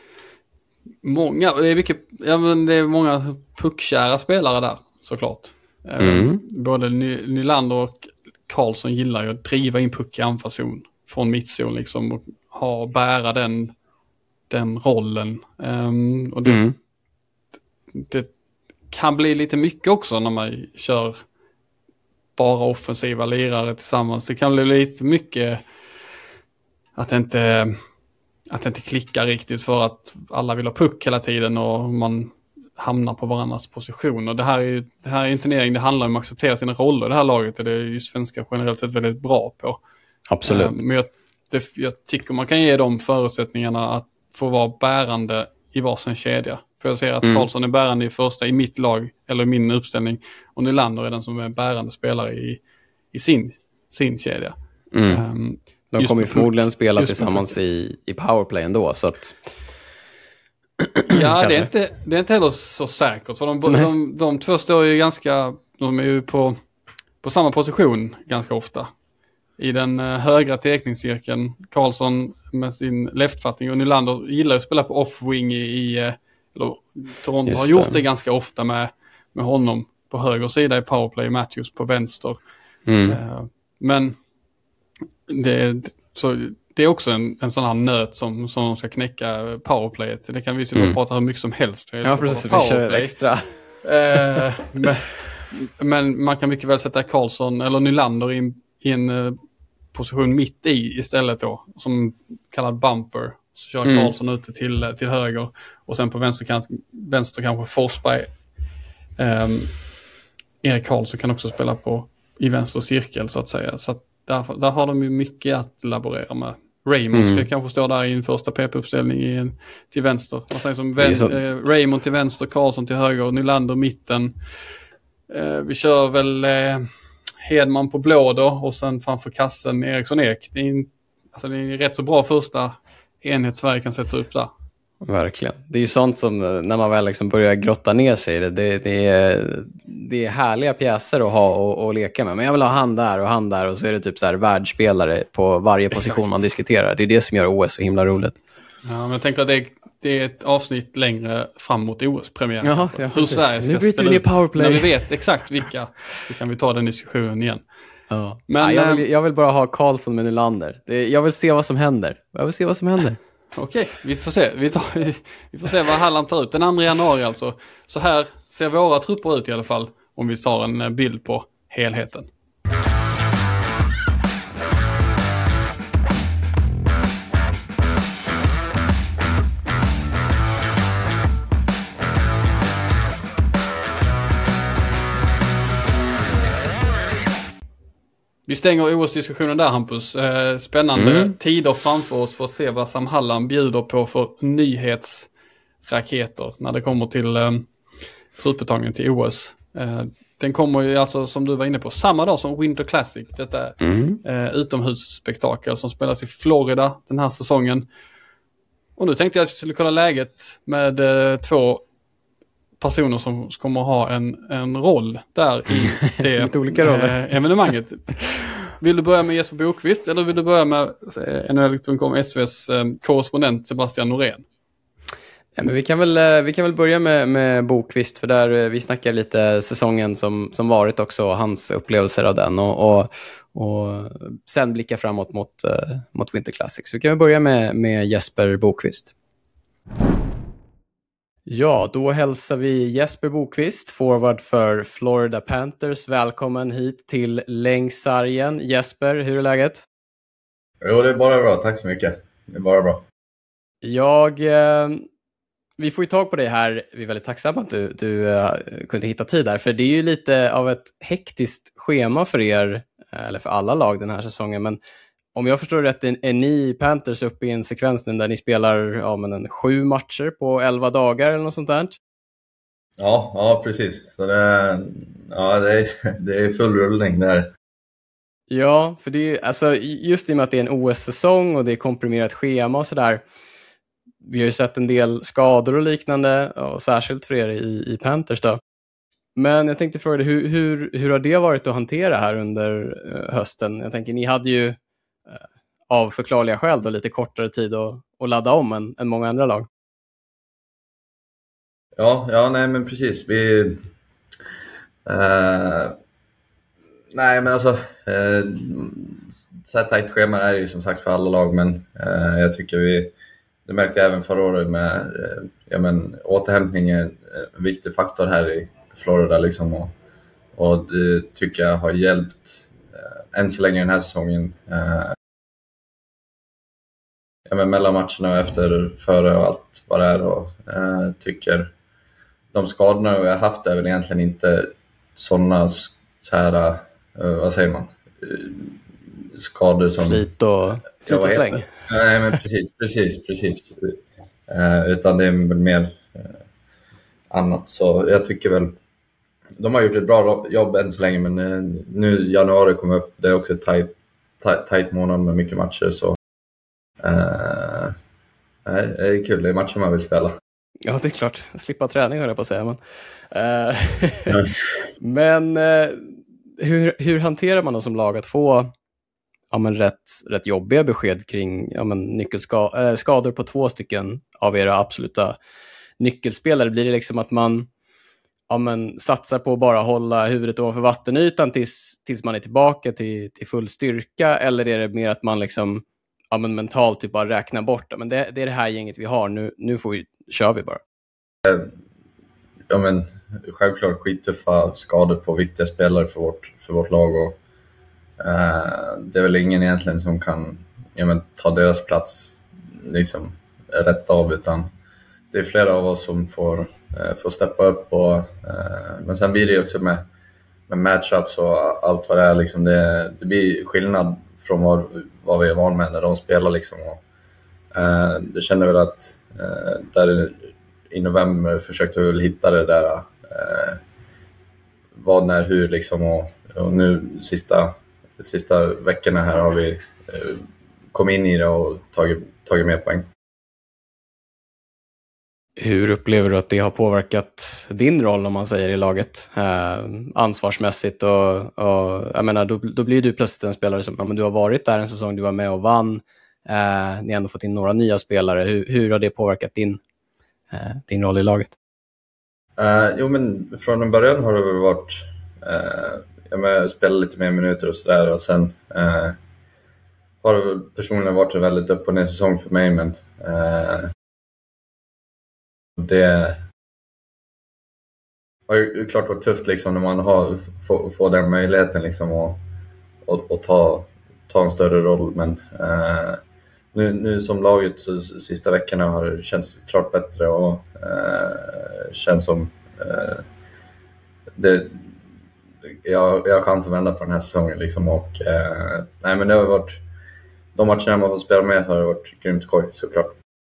många, det är mycket, ja, men det är många puckkära spelare där, såklart. Mm. Både Nylander och Karlsson gillar ju att driva in puck i anfallszon från mittzon liksom, och ha, bära den den rollen. Um, och det, mm. det kan bli lite mycket också när man kör bara offensiva lirare tillsammans. Det kan bli lite mycket att det inte att det inte klickar riktigt, för att alla vill ha puck hela tiden och man hamnar på varandras position. Och det här är ju, det här är en turnering, det handlar om att acceptera sina roller. Det här laget är det ju svenska generellt sett väldigt bra på. Absolut. Um, men jag, det, jag tycker man kan ge dem förutsättningarna att få vara bärande i varsin kedja. För jag ser att mm. Karlsson är bärande i första i mitt lag, eller i min uppställning. Och Nylander är den som är bärande spelare i, i sin, sin kedja. Mm. Um, De kommer ju förmodligen spela tillsammans i, i powerplay ändå, så att... Ja, det är, inte, det är inte heller så säkert. För de, de, de två står ju ganska... De är ju på, på samma position ganska ofta. I den uh, högra teckningscirkeln. Karlsson med sin leftfattning. Och Nylander gillar att spela på off-wing i... i eller, Toronto har gjort det. det ganska ofta med, med honom på höger sida i powerplay. Matthews på vänster. Mm. Uh, men... Det, så det är också en, en sån här nöt som, som de ska knäcka powerplayet. Det kan vi ju mm. prata hur mycket som helst. Ja, precis. Vi kör extra. eh, men, men man kan mycket väl sätta Karlsson eller Nylander i, i en uh, position mitt i istället då. Som kallad bumper. Så kör mm. Karlsson ute till, till höger. Och sen på vänsterkant, vänster kanske Forsberg. Um, Erik Karlsson kan också spela på i vänster cirkel så att säga. Så att Där, där har de ju mycket att laborera med. Raymond mm. ska kanske stå där i en första P P-uppställning i en, till vänster. Man säger som vän, eh, Raymond till vänster, Karlsson till höger och Nylander mitten. Eh, vi kör väl eh, Hedman på blå då och sen framför kassen Eriksson Ek. Det är en, alltså det är en rätt så bra första enhet Sverige kan sätta upp där. Verkligen. Det är ju sånt som när man väl liksom börjar grotta ner sig i det. Det, det, är, det är härliga pjäser att ha och, och leka med. Men jag vill ha han där och han där och så är det typ så här världsspelare på varje position Exakt. Man diskuterar. Det är det som gör O S så himla roligt. Ja, men jag tänker att det är, det är ett avsnitt längre fram mot O S-premiären. Jaha, ja, hur Sverige ska nu ställa upp. Powerplay. När vi vet exakt vilka, så kan vi ta den diskussionen igen. Ja. Men, ja, jag, vill, jag vill bara ha Karlsson med Nylander. Det, jag vill se vad som händer. Jag vill se vad som händer. Okej, vi får se. Vi, tar, vi får se vad Halland tar ut. Den andra januari alltså. Så här ser våra trupper ut i alla fall. om vi tar en bild på helheten. Vi stänger O S-diskussionen där, Hampus. Eh, spännande mm. tider framför oss för att se vad Sam Hallam bjuder på för nyhetsraketer när det kommer till eh, trutbetalningen till O S. Eh, den kommer ju alltså, som du var inne på, samma dag som Winter Classic. Detta mm. eh, utomhusspektakel som spelas i Florida den här säsongen. Och nu tänkte jag att jag skulle kolla läget med eh, två personer som kommer ha en, en roll där i det olika roller. Eh, evenemanget. Vill du börja med Jesper Bokvist eller vill du börja med N H L punkt com S V:s eh, korrespondent Sebastian Norén? Ja, men vi kan väl, vi kan väl börja med, med Bokvist, för där vi snackar lite säsongen som, som varit också, hans upplevelser av den och, och, och sen blicka framåt mot, uh, mot Winter Classics. Vi kan väl börja med, med Jesper Bokvist. Ja, då hälsar vi Jesper Bokvist, forward för Florida Panthers. Välkommen hit till Längdsargen. Jesper, hur är läget? Jo, det är bara bra. Tack så mycket. Det är bara bra. Jag, eh, vi får ju tag på dig här. Vi är väldigt tacksamma att du, du eh, kunde hitta tid här. För det är ju lite av ett hektiskt schema för er, eller för alla lag den här säsongen. Men om jag förstår rätt är, är ni Panthers uppe i en sekvens där ni spelar ja, men en sju matcher på elva dagar eller något sånt där? Ja, ja precis. Så det, ja, det, är, det är full rullning där. Ja, för det är alltså, just i och med att det är en O S-säsong och det är komprimerat schema och sådär. Vi har ju sett en del skador och liknande, och särskilt för er i, i Panthers då. Men jag tänkte fråga dig, hur, hur, hur har det varit att hantera här under hösten? Jag tänker, ni hade ju av förklarliga skäl då lite kortare tid att, att ladda om än, än många andra lag. Ja, ja nej men precis. Vi, eh, nej men alltså eh, så här tajt schema är det ju som sagt för alla lag, men eh, jag tycker vi, det märkte jag även förra året med eh, ja, men, återhämtning är en viktig faktor här i Florida liksom, och, och det tycker jag har hjälpt eh, än så länge den här säsongen. Eh, ja, men mellan matcherna och efter, före och allt vad det är, och eh, tycker de skadorna vi har haft är väl egentligen inte sådana så här, eh, vad säger man, skador som slit och, slit och släng. Nej men precis, precis, precis. Eh, utan det är väl mer eh, annat, så jag tycker väl de har gjort ett bra jobb än så länge, men eh, nu januari kommer upp, det är också ett tajt, tajt, tajt månad med mycket matcher, så Uh, nej, det är kul, det är matcher man vill spela. Ja, det är klart, slippa träning höll jag på att säga. Men, uh, mm. men uh, hur, hur hanterar man då som lag att få ja, men rätt, rätt jobbiga besked kring ja, men nyckelskador äh, skador på två stycken av era absoluta nyckelspelare? Blir det liksom att man ja, men satsar på att bara hålla huvudet ovanför vattenytan tills, tills man är tillbaka till, till full styrka, eller är det mer att man liksom ja, men mentalt typ bara räkna bort. Men det, det är det här gänget vi har. Nu, nu får vi, kör vi bara. Ja, men självklart skittuffa skador på viktiga spelare för vårt, för vårt lag. Och, eh, det är väl ingen egentligen som kan ja, men, ta deras plats liksom, rätt av. Utan det är flera av oss som får, eh, får steppa upp. Och, eh, men sen blir det också med, med matchups och allt vad det är. Liksom, det, det blir skillnad från vad, vad vi är van med när de spelar liksom. Och, eh, det känner väl att eh, där i november försökte vi väl hitta det där eh, vad, när, hur liksom, och, och nu sista, sista veckorna här har vi eh, kommit in i det och tagit, tagit mer poäng. Hur upplever du att det har påverkat din roll, om man säger, i laget eh, ansvarsmässigt? Och, och jag menar, då, då blir du plötsligt en spelare som ja, men du har varit där en säsong, du var med och vann. Eh, ni har ändå fått in några nya spelare. Hur, hur har det påverkat din, eh, din roll i laget? Uh, jo, men från en början har det väl varit uh, jag med spelat lite mer minuter och sådär. Och sen uh, har det väl personligen varit en väldigt upp och ner säsong för mig, men uh, Det, har ju klart varit tufft liksom när man har får, får den möjligheten liksom och, och, och ta, ta en större roll. Men eh, nu, nu som laget så, sista veckorna har det känts klart bättre och eh, känns som eh, det, jag, jag har chans att vända på den här säsongen liksom och eh, nej men det har varit de matcherna man får spela med har det varit grymt skoj såklart.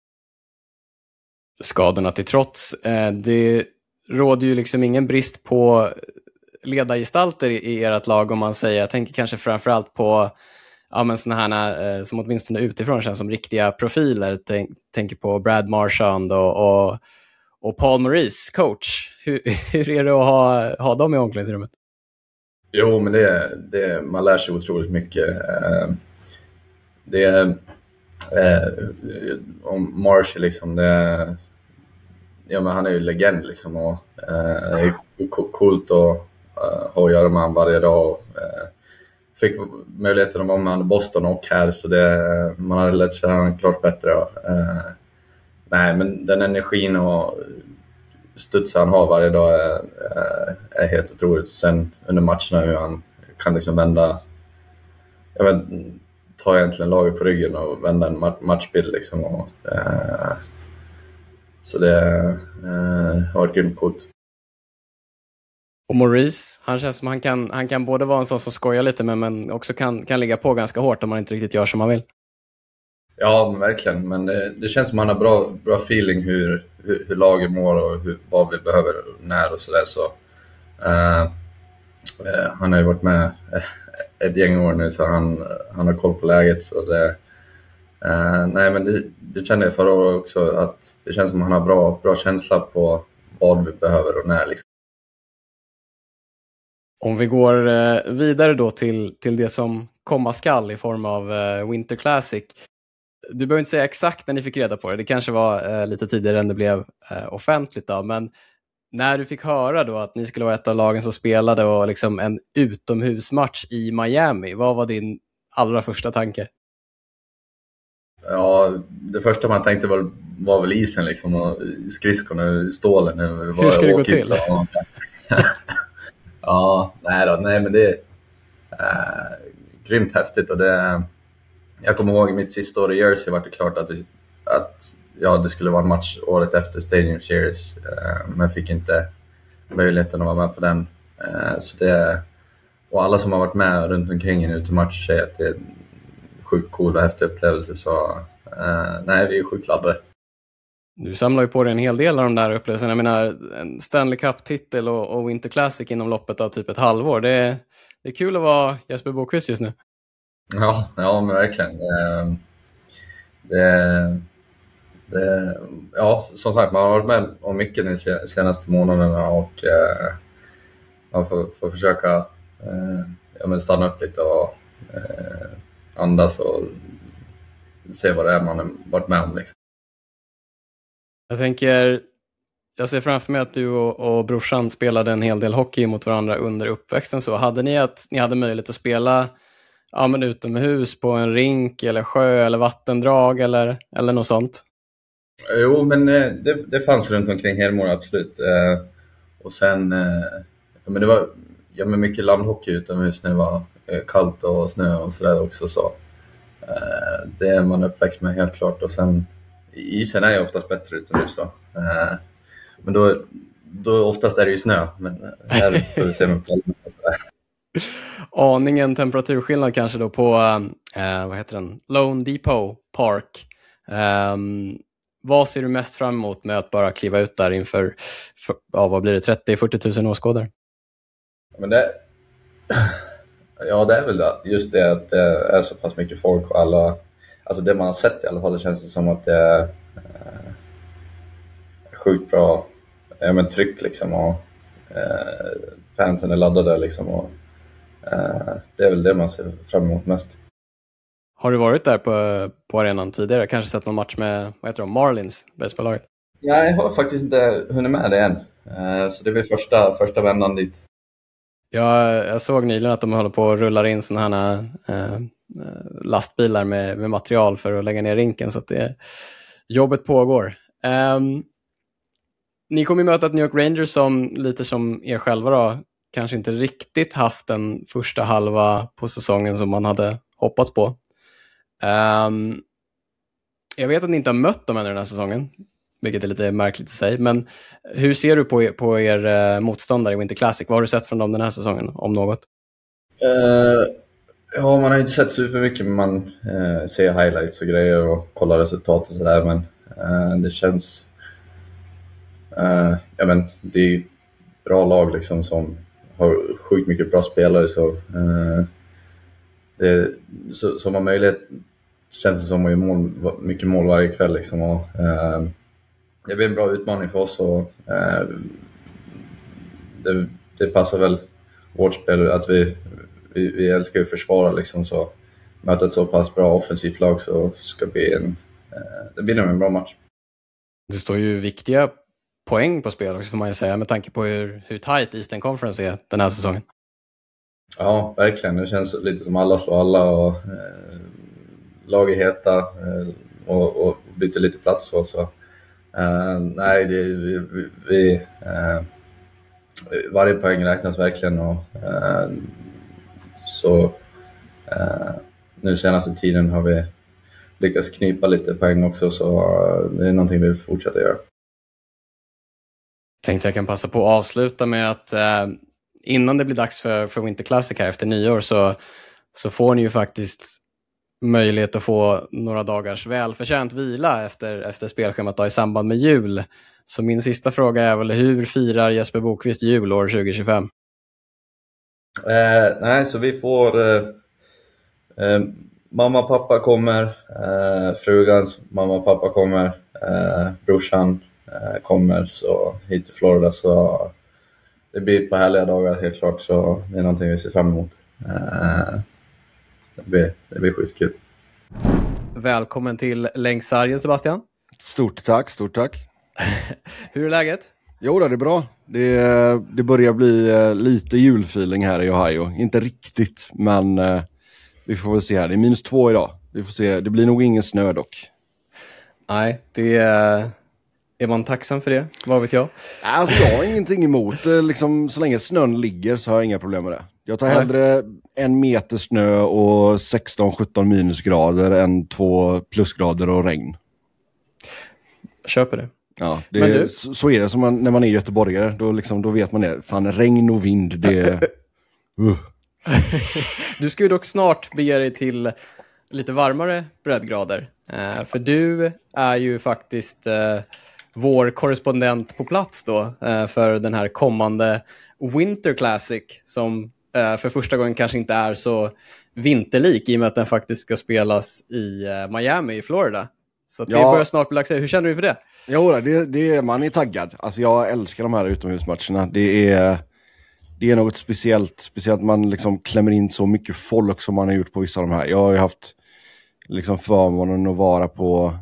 Skadorna till trots, eh, det råder ju liksom ingen brist på ledargestalter i, i ert lag om man säger. Jag tänker kanske framförallt på ja, men såna här eh, som åtminstone utifrån känns som riktiga profiler. Tänk, tänker på Brad Marchand och, och, och Paul Maurice, coach. Hur, hur är det att ha, ha dem i omklädningsrummet? Jo, men det, det, man lär sig otroligt mycket. Eh, det är eh, om Marshall liksom, det, ja, men han är ju legend liksom och eh, det är coolt att uh, ha att göra med honom varje dag. Och, eh, fick möjligheten att vara med honom i Boston och här så det, man hade lärt sig honom klart bättre. Eh, nej, men den energin och studsen han har varje dag är, är, är helt otroligt. Och sen under matcherna hur han kan liksom vända, jag vet, ta egentligen laget på ryggen och vända en matchbild liksom. Och, eh, så det eh, har varit grymt coolt. Och Maurice, han känns som han kan, han kan både vara en sån som skojar lite med men också kan, kan ligga på ganska hårt om man inte riktigt gör som man vill. Ja, men verkligen. Men det, det känns som att han har bra, bra feeling hur, hur, hur laget mår och hur, vad vi behöver när och sådär. Så, uh, uh, han har ju varit med ett gäng år nu så han, han har koll på läget. Så det, uh, nej, men det, det kände jag förra året också att det känns som att han har bra, bra känsla på vad vi behöver och när. Liksom. Om vi går uh, vidare då till, till det som komma skall i form av uh, Winter Classic. Du behöver inte säga exakt när ni fick reda på det. Det kanske var eh, lite tidigare än det blev eh, offentligt då. Men när du fick höra då att ni skulle vara ett av lagen som spelade och liksom en utomhusmatch i Miami. Vad var din allra första tanke? Ja, det första man tänkte var, var väl isen liksom. Och skridskorna, stålen. Hur ska det gå till? ja, nej då. Nej, men det är äh, grymt häftigt och det. Jag kommer ihåg i mitt sista år i Jersey var det klart att, att ja, det skulle vara en match året efter Stadium Series. Eh, men fick inte möjligheten att vara med på den. Eh, så det, och alla som har varit med runt omkring en utematch säger att det är en sjukt cool och häftig upplevelse. Så eh, nej, vi är sjukt laddade. Du samlar ju på dig en hel del av de där upplevelserna. Jag menar, en Stanley Cup-titel och, och Winter Classic inom loppet av typ ett halvår. Det är, det är kul att vara Jesper Boqvist just nu. Ja, ja men verkligen. Det, det, det, ja, som sagt, man har varit med om mycket de senaste månaderna och eh, man får, får försöka eh, ja, men stanna upp lite och eh, andas och se vad det är man har varit med om. Liksom. Jag tänker, jag ser framför mig att du och, och brorsan spelade en hel del hockey mot varandra under uppväxten. Så hade ni att ni hade möjlighet att spela ja, men utomhus på en rink eller sjö eller vattendrag eller, eller något sånt? Jo, men det, det fanns runt omkring Hedemora, absolut. Eh, och sen, eh, ja, men det var ja, men mycket landhockey utomhus när det var eh, kallt och snö och sådär också. Så, eh, det är man uppväxt med helt klart. Och sen, isen är ju oftast bättre utomhus. Så. Eh, men då, då oftast är det ju snö. Men här får vi se med palmen och sådär. Aningen temperaturskillnad kanske då på eh, vad heter den? Lone Depot Park. Um, vad ser du mest fram emot med att bara kliva ut där inför för, ja, vad blir det, trettio till fyrtio tusen åskådare? Men det, ja, det är väl det. Just det att det är så pass mycket folk och alla, alltså det man har sett i alla fall, det känns det som att det är eh, sjukt bra ja, men tryck liksom och eh, fansen är laddade liksom och eh, det är väl det man ser fram emot mest. Har du varit där på, på arenan tidigare? Kanske sett någon match med, vad heter de, Marlins, baseballlaget? Nej, jag har faktiskt inte hunnit med det än. Eh, så det blir första, första vändan dit. Ja, jag såg nyligen att de håller på att rulla in såna här eh, lastbilar med, med material för att lägga ner rinken. Så att det, jobbet pågår. Um, Ni kommer möta ett New York Rangers som, lite som er själva då, kanske inte riktigt haft den första halva på säsongen som man hade hoppats på. Um, jag vet att ni inte har mött dem än den här säsongen, vilket är lite märkligt i sig. Men hur ser du på er, på er uh, motståndare i Winter Classic? Vad har du sett från dem den här säsongen, om något? Uh, ja, man har inte sett supermycket, men man uh, ser highlights och grejer och kollar resultat och sådär. Men uh, det känns... Uh, ja, men det är bra lag liksom som har sjukt mycket bra spelare, så uh, det så, som har möjlighet, känns det som att göra mål, mycket mål varje kväll liksom, och uh, det blir en bra utmaning för oss, och uh, det, det passar väl vårt spel att vi, vi, vi älskar att försvara liksom, så möta ett så pass bra offensivt lag så ska det bli en uh, det blir nog en bra match. Det står ju viktiga poäng på spel också, får man ju säga, med tanke på hur, hur tight Eastern Conference är den här säsongen. Ja, verkligen. Det känns lite som alla slår alla, och eh, lag är heta eh, och, och byter lite plats. Så, så. Eh, nej, det, vi, vi eh, varje poäng räknas verkligen, och eh, så eh, nu senaste tiden har vi lyckats knipa lite poäng också, så eh, det är någonting vi vill fortsätta göra. Tänkte jag kan passa på att avsluta med att eh, innan det blir dags för, för Winter Classic här efter nyår, så, så får ni ju faktiskt möjlighet att få några dagars välförtjänt vila efter, efter spelschemat då, i samband med jul. Så min sista fråga är väl, hur firar Jesper Bokvist jul år tjugo tjugofem? Eh, nej, så vi får eh, eh, mamma och pappa kommer, eh, frugans mamma och pappa kommer, eh, brorsan kommer så hit till Florida, så det blir på härliga dagar helt klart, så det är någonting vi ser fram emot. Det blir, det blir skitkul. Välkommen till Längs sargen, Sebastian. Stort tack, stort tack. Hur är läget? Jo då, det är bra. Det, det börjar bli lite julfeeling här i Ohio. Inte riktigt, men vi får väl se här. Det är minus två idag. Vi får se. Det blir nog ingen snö dock. Nej, det är... Är man tacksam för det? Vad vet jag? Alltså jag har ingenting emot det. Liksom, så länge snön ligger så har jag inga problem med det. Jag tar hellre en meter snö och sexton sjutton minusgrader än två plusgrader och regn. Köper det. Ja, det är, så, så är det som man, när man är göteborgare. Då, liksom, då vet man det. Fan, regn och vind, det... uh. Du ska ju dock snart bege dig till lite varmare breddgrader. Uh, för du är ju faktiskt... Uh, vår korrespondent på plats då eh, för den här kommande Winter Classic, som eh, för första gången kanske inte är så vinterlik, i och med att den faktiskt ska spelas i eh, Miami i Florida. Så att ja. Det börjar snart bli laxat. Hur känner du för det? Jo, det, det, man är taggad. Alltså jag älskar de här utomhusmatcherna. Det är, det är något speciellt. Speciellt man liksom klämmer in så mycket folk som man har gjort på vissa av de här. Jag har ju haft liksom förmånen att vara på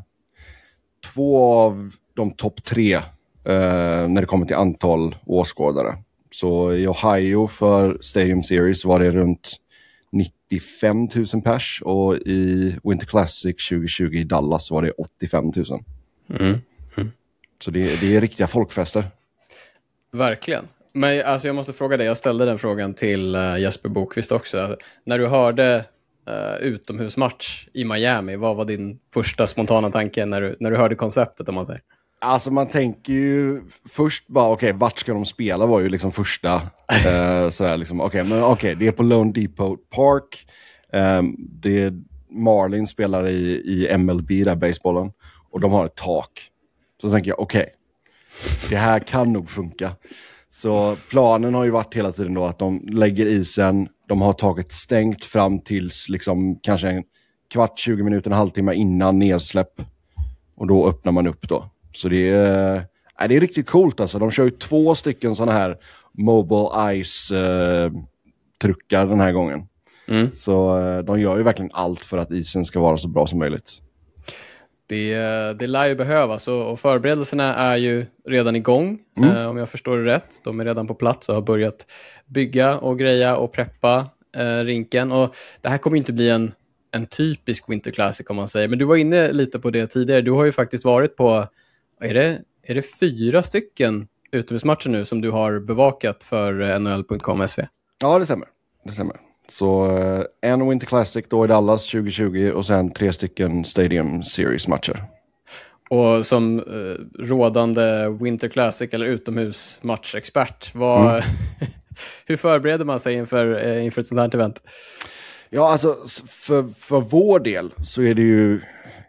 två av de topp tre eh, när det kommer till antal åskådare. Så i Ohio för Stadium Series var det runt nittiofem tusen pers, och i Winter Classic tjugo tjugo i Dallas var det åttiofem tusen. Mm. Mm. Så det, det är riktiga folkfester. Verkligen. Men alltså jag måste fråga dig, jag ställde den frågan till uh, Jesper Bokvist också. Alltså, när du hörde uh, utomhusmatch i Miami, vad var din första spontana tanke när du, när du hörde konceptet, om man säger? Alltså man tänker ju först bara, okej, okay, vart ska de spela var ju liksom första eh, sådär liksom, okej, okay, men okej, okay, det är på Lone Depot Park, eh, det är Marlins spelar i, i M L B, där basebollen, och de har ett tak. Så tänker jag, okej, okay, det här kan nog funka. Så planen har ju varit hela tiden då att de lägger isen, de har taket stängt fram tills liksom kanske en kvart, tjugo minuter, en halvtimme innan nedsläpp, och då öppnar man upp då. Så det är, äh, det är riktigt coolt alltså. De kör ju två stycken sådana här mobile ice uh, truckar den här gången. Mm. Så uh, de gör ju verkligen allt för att isen ska vara så bra som möjligt. Det, det lär ju behövas, och, och förberedelserna är ju redan igång, mm. eh, om jag förstår det rätt. De är redan på plats och har börjat bygga och greja och preppa eh, rinken. Och det här kommer inte bli en, en typisk Winter Classic, om man säger. Men du var inne lite på det tidigare. Du har ju faktiskt varit på... Är det, är det fyra stycken utomhusmatcher nu som du har bevakat för N H L punkt com S V? Ja, det stämmer. Det stämmer. Så eh, en Winter Classic då i Dallas tjugo tjugo och sen tre stycken Stadium Series-matcher. Och som eh, rådande Winter Classic eller utomhusmatchexpert, vad, mm. hur förbereder man sig inför, eh, inför ett sånt här event? Ja, alltså för, för vår del så är det ju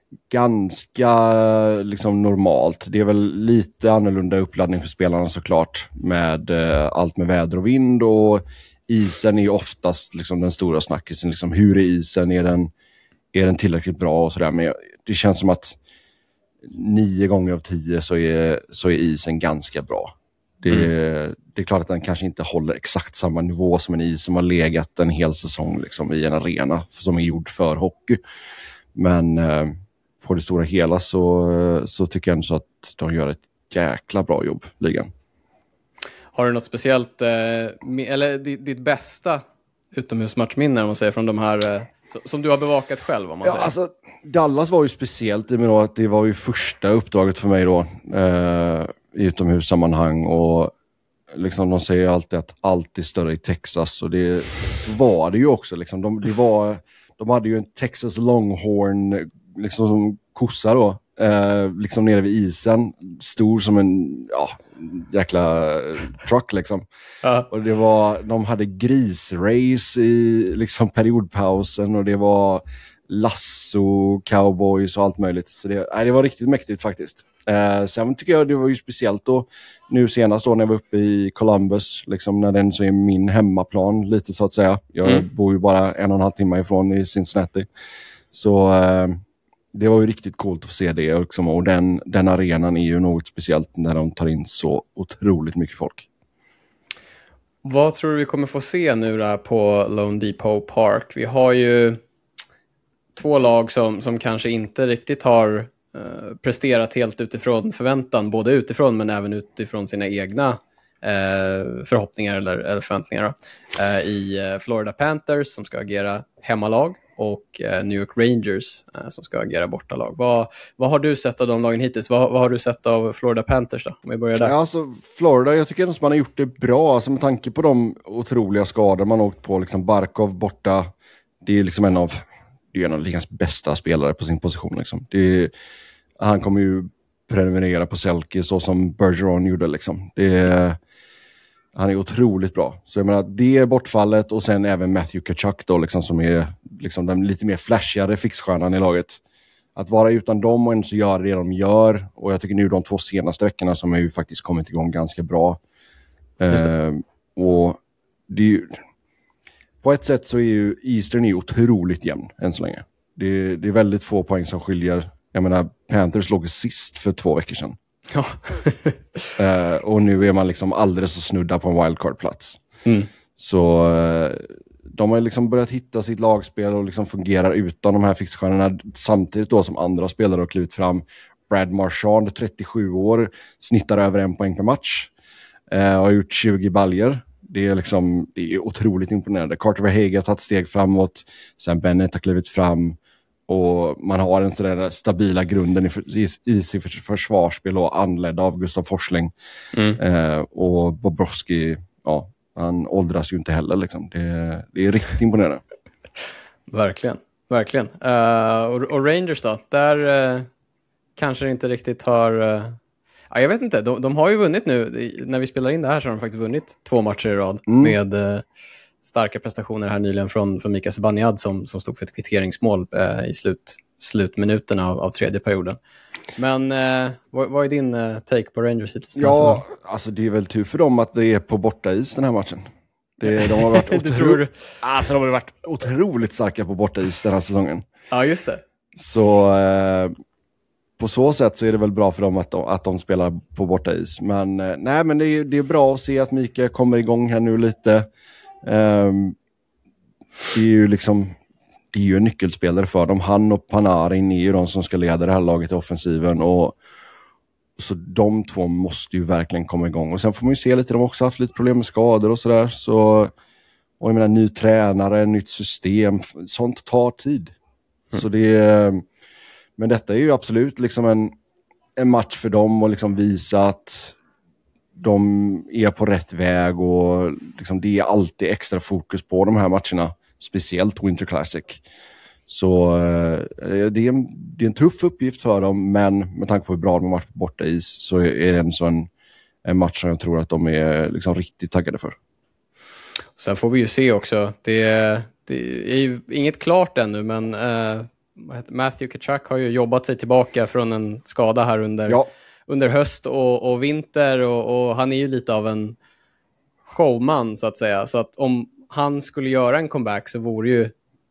ganska liksom normalt. Det är väl lite annorlunda uppladdning för spelarna såklart med eh, allt med väder och vind, och isen är ju oftast liksom den stora snackisen. Liksom, hur är isen? Är den, är den tillräckligt bra och sådär? Men det känns som att nio gånger av tio så är, så är isen ganska bra. Det, mm. det är klart att den kanske inte håller exakt samma nivå som en is som har legat en hel säsong liksom, i en arena som är gjord för hockey. Men eh, på det stora hela så, så tycker jag ändå så att de gör ett jäkla bra jobb, ligan. Har du något speciellt, eh, eller ditt, ditt bästa utomhusmatchminne om man säger från de här eh, som du har bevakat själv? Om man ja, säger. Alltså, Dallas var ju speciellt i mig då, att det var ju första uppdraget för mig då eh, i utomhussammanhang, och liksom de säger alltid att allt är större i Texas, och det så var det ju också liksom. De, det var, de hade ju en Texas Longhorn liksom som kossa då, eh, liksom nere vid isen, stor som en ja, jäkla truck liksom. Uh. Och det var, de hade grisrace i liksom periodpausen, och det var lasso, cowboys och allt möjligt. Så det, nej, det var riktigt mäktigt faktiskt. Eh, sen tycker jag det var ju speciellt då, nu senast då när jag var uppe i Columbus, liksom när den så är min hemmaplan lite så att säga. Jag mm. bor ju bara en och en halv timme ifrån i Cincinnati. Så eh, det var ju riktigt coolt att se det liksom, och den, den arenan är ju något speciellt när de tar in så otroligt mycket folk. Vad tror du vi kommer få se nu där på Lone Depot Park? Vi har ju två lag som, som kanske inte riktigt har eh, presterat helt utifrån förväntan, både utifrån men även utifrån sina egna eh, förhoppningar eller, eller förväntningar då. Eh, i Florida Panthers som ska agera hemmalag, och eh, New York Rangers eh, som ska agera bortalag. Vad, vad har du sett av de lagen hittills? Vad, vad har du sett av Florida Panthers då? Om vi börjar där. Ja, alltså Florida, jag tycker att man har gjort det bra. Alltså, med tanke på de otroliga skador man har åkt på. Liksom Barkov borta. Det är liksom en av, det är en av ligans bästa spelare på sin position. Liksom. Det är, han kommer ju prenumerera på Selke så som Bergeron gjorde. Liksom. Det är, han är otroligt bra. Så jag menar, det är bortfallet, och sen även Matthew Tkachuk då, liksom, som är liksom den lite mer flashigare fixstjärnan i laget. Att vara utan dem och ens göra det de gör. Och jag tycker nu de två senaste veckorna som har ju faktiskt kommit igång ganska bra. Eh, och det är ju, på ett sätt så är ju Eastern är otroligt jämn än så länge. Det är, det är väldigt få poäng som skiljer. Jag menar, Panthers låg sist för två veckor sedan. Ja. uh, och nu är man liksom alldeles så snudda på en wildcard-plats. Mm. Så uh, de har liksom börjat hitta sitt lagspel och liksom fungerar utan de här fixstjärnorna, samtidigt då som andra spelare har klivit fram. Brad Marchand, trettiosju år, snittar över en poäng per match. Uh, har gjort tjugo baljer. Det är liksom, det är otroligt imponerande. Carter Verhaeghe har tagit steg framåt. Sen Bennett har klivit fram. Och man har en sådär stabila grunden i, i, i sitt försvarsspel, och anledd av Gustav Forsling. Mm. Eh, och Bobrovsky, ja, han åldras ju inte heller. Liksom. Det, det är riktigt imponerande. Verkligen, verkligen. Uh, och, och Rangers då? Där uh, kanske inte riktigt har... Uh, ja, jag vet inte, de, de har ju vunnit nu. När vi spelar in det här så har de faktiskt vunnit två matcher i rad. Mm. Med... Uh, starka prestationer här nyligen från, från Mika Zibanejad som, som stod för ett kvitteringsmål eh, i slut, slutminuterna av, av tredje perioden. Men eh, vad, vad är din eh, take på Rangers hittills? Ja, alltså det är väl tur för dem att det är på bortais den här matchen. Det, de, har varit otro... tror... alltså, de har varit otroligt starka på bortais den här säsongen. Ja, just det. Så eh, på så sätt så är det väl bra för dem att de, att de spelar på bortais. Men, eh, nej, men det är, det är bra att se att Mika kommer igång här nu lite. Um, det är ju liksom det är ju en nyckelspelare för dem. Han och Panarin är ju de som ska leda det här laget i offensiven, och så de två måste ju verkligen komma igång. Och sen får man ju se lite, de har också haft lite problem med skador och sådär, så, och jag menar, ny tränare, nytt system, sånt tar tid. Mm. Så det är, men detta är ju absolut liksom en en match för dem och liksom visa att de är på rätt väg och liksom det är alltid extra fokus på de här matcherna, speciellt Winter Classic. Så eh, det, är en, det är en tuff uppgift för dem, men med tanke på hur bra de har varit på borta is så är det en sån en match som jag tror att de är liksom riktigt taggade för. Sen får vi ju se också, det, det är ju inget klart ännu, men eh, Matthew Tkachuk har ju jobbat sig tillbaka från en skada här under, ja. under höst och, och vinter och, och han är ju lite av en showman så att säga, så att om han skulle göra en comeback så vore ju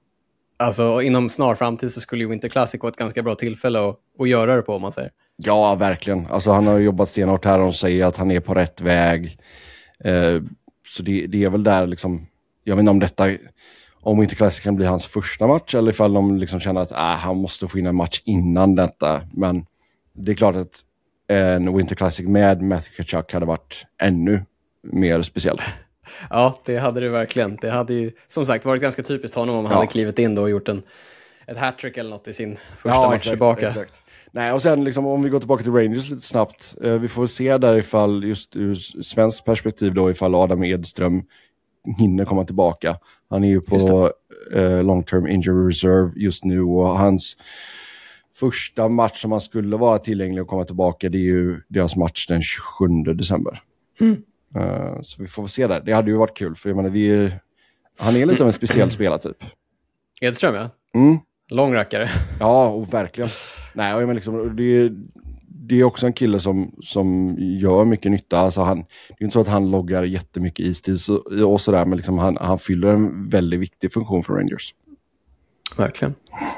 alltså inom snar framtid så skulle ju Winter Classic vara ett ganska bra tillfälle att, att göra det på, om man säger. Ja, verkligen. Alltså han har jobbat stenhårt här och säger att han är på rätt väg. Eh, så det, det är väl där liksom, jag vet inte om detta, om Winter Classic kan bli hans första match eller ifall de liksom känner att äh, han måste få in en match innan detta. Men det är klart att en Winter Classic med Matthew Tkachuk hade varit ännu mer speciell. Ja, det hade det verkligen. Det hade ju som sagt varit ganska typiskt honom om han ja. hade klivit in då och gjort en, ett hattrick eller något i sin första ja, match exakt, tillbaka. Exakt. Nej, och sen liksom, om vi går tillbaka till Rangers lite snabbt. Eh, vi får se där ifall, just ur svensk perspektiv då, ifall Adam Edström hinner komma tillbaka. Han är ju på eh, long term injury reserve just nu och hans första match som han skulle vara tillgänglig att komma tillbaka, det är ju deras match den tjugosjunde december. Mm. Uh, så vi får se där. Det hade ju varit kul, för jag menar, vi, han är lite av en speciell spelartyp. Edström, ja. Mm. Lång rackare. Ja, och verkligen. Nej, och jag menar liksom, det, det är också en kille som, som gör mycket nytta. Alltså han, det är inte så att han loggar jättemycket istid och, och sådär, men liksom han, han fyller en väldigt viktig funktion för Rangers. Verkligen.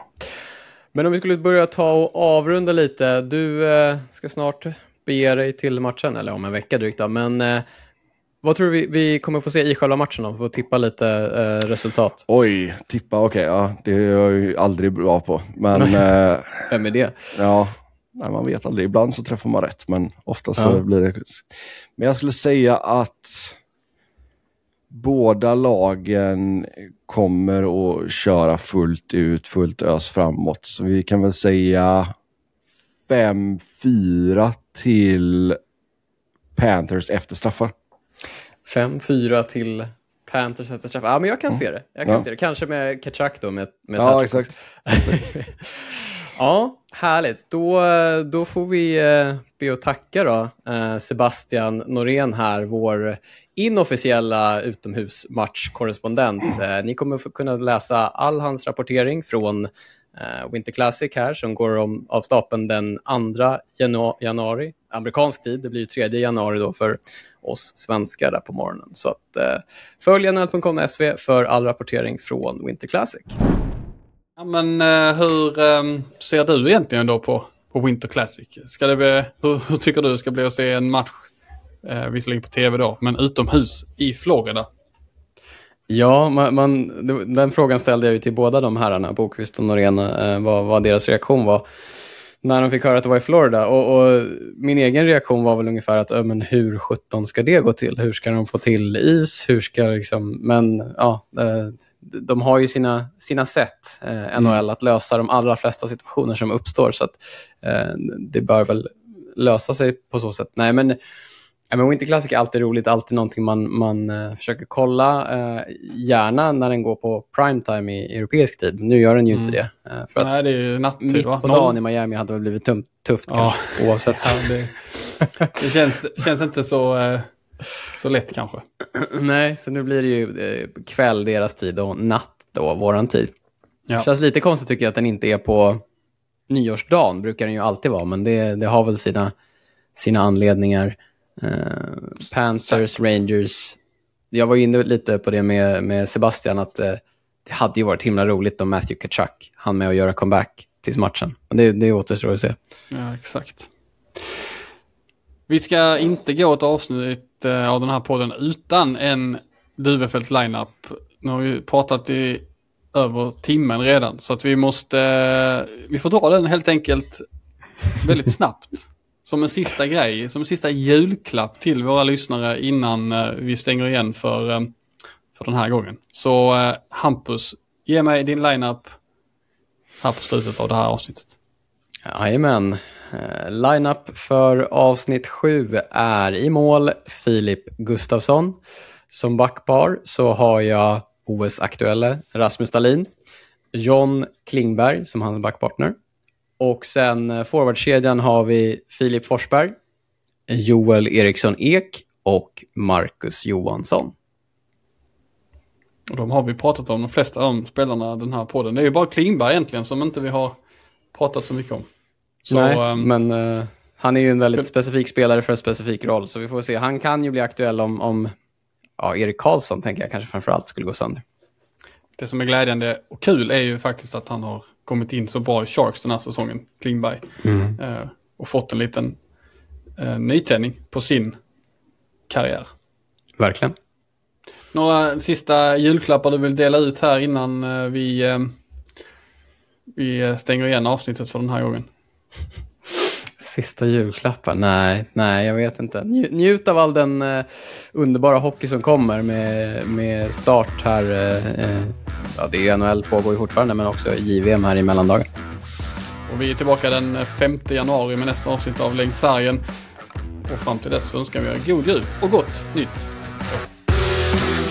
Men om vi skulle börja ta och avrunda lite. Du eh, ska snart bege dig till matchen, eller om en vecka drygt då. Men eh, vad tror du vi, vi kommer få se i själva matchen då? För att tippa lite eh, resultat. Oj, tippa, okej. Okay, ja, det är jag ju aldrig bra på. Men, eh, vem är det? Ja, nej, man vet aldrig. Ibland så träffar man rätt, men ofta så ja. blir det... Men jag skulle säga att båda lagen kommer att köra fullt ut, fullt ös framåt. Så vi kan väl säga fem fyra till Panthers efter straffar. fem fyra till Panthers efter straffar. Ja, men jag kan mm. se det. Jag kan ja. se det. Kanske med Tkachuk då. Med, med ja, exakt. exakt. Ja, härligt. Då, då får vi be att tacka då Sebastian Norén här, vår inofficiella utomhusmatchkorrespondent. Ni kommer få kunna läsa all hans rapportering från Winter Classic här som går om, av stapeln den andra januari, amerikansk tid. Det blir ju tredje januari då för oss svenskar där på morgonen. Så att eh, följ N H L punkt com S V för all rapportering från Winter Classic. Ja, men eh, hur eh, ser du egentligen då på, på Winter Classic? Ska det bli, hur, hur tycker du det ska bli att se en match, eh, visserligen på tv då, men utomhus i Florida? Ja, man, man, den frågan ställde jag ju till båda de herrarna, Bokvist och Norén, eh, vad, vad deras reaktion var när de fick höra att det var i Florida. Och, och min egen reaktion var väl ungefär att äh, men hur sjutton ska det gå till? Hur ska de få till is? Hur ska liksom... Men ja, eh, de har ju sina, sina sätt, eh, N H L, mm. att lösa de allra flesta situationer som uppstår. Så att eh, det bör väl lösa sig på så sätt. Nej, men... Ja, men Winter Classic är alltid roligt, alltid någonting man, man uh, försöker kolla, uh, gärna när den går på primetime i europeisk tid. Nu gör den ju mm. inte det. Uh, för Nej, att det är ju nattid, mitt va? på dagen i Miami hade det blivit tum- tufft ja. kanske, oavsett. Ja, det, det känns, känns inte så, uh, så lätt kanske. Nej, så nu blir det ju uh, kväll deras tid och natt då, våran tid. Ja. Det känns lite konstigt tycker jag att den inte är på nyårsdagen, brukar den ju alltid vara, men det, det har väl sina, sina anledningar. Uh, Panthers, Rangers. Jag var inne lite på det med, med Sebastian att uh, det hade ju varit himla roligt om Matthew Tkachuk hann med att göra comeback till matchen. Och det, det återstår att se. Ja, exakt. Vi ska inte gå ett avsnitt uh, av den här podden utan en Duvefält lineup. Nu har vi pratat i över timmen redan, så att vi måste uh, vi får dra den helt enkelt väldigt snabbt. Som en sista grej, som en sista julklapp till våra lyssnare innan uh, vi stänger igen för, um, för den här gången. Så uh, Hampus, ge mig din lineup här på slutet av det här avsnittet. Jajamän. Eh, Line-up för avsnitt sju är i mål Filip Gustafsson. Som backpar så har jag O S-aktuelle Rasmus Dahlin, John Klingberg som hans backpartner. Och sen forwardkedjan har vi Filip Forsberg, Joel Eriksson Ek och Marcus Johansson. Och de har vi pratat om, de flesta om spelarna den här podden. Det är ju bara Klingberg egentligen som inte vi har pratat så mycket om. Så, Nej, um, men uh, han är ju en väldigt för... specifik spelare för en specifik roll. Så vi får se. Han kan ju bli aktuell om, om ja, Erik Karlsson tänker jag kanske framförallt skulle gå sönder. Det som är glädjande och kul är ju faktiskt att han har kommit in så bra i Sharks den här säsongen, Klingberg. Mm. Uh, och fått en liten uh, nytändning på sin karriär. Verkligen. Några sista julklappar du vill dela ut här innan uh, vi, uh, vi stänger igen avsnittet för den här gången? Sista julklappar? Nej, nej, jag vet inte. Nj- njut av all den uh, underbara hockey som kommer med, med start här. Uh, uh, ja, det är ju N H L pågår ju fortfarande, men också J V M här i mellandagen. Och vi är tillbaka den femte januari med nästa avsnitt av Längs sargen. Och fram till dess så önskar vi er god jul och gott nytt år.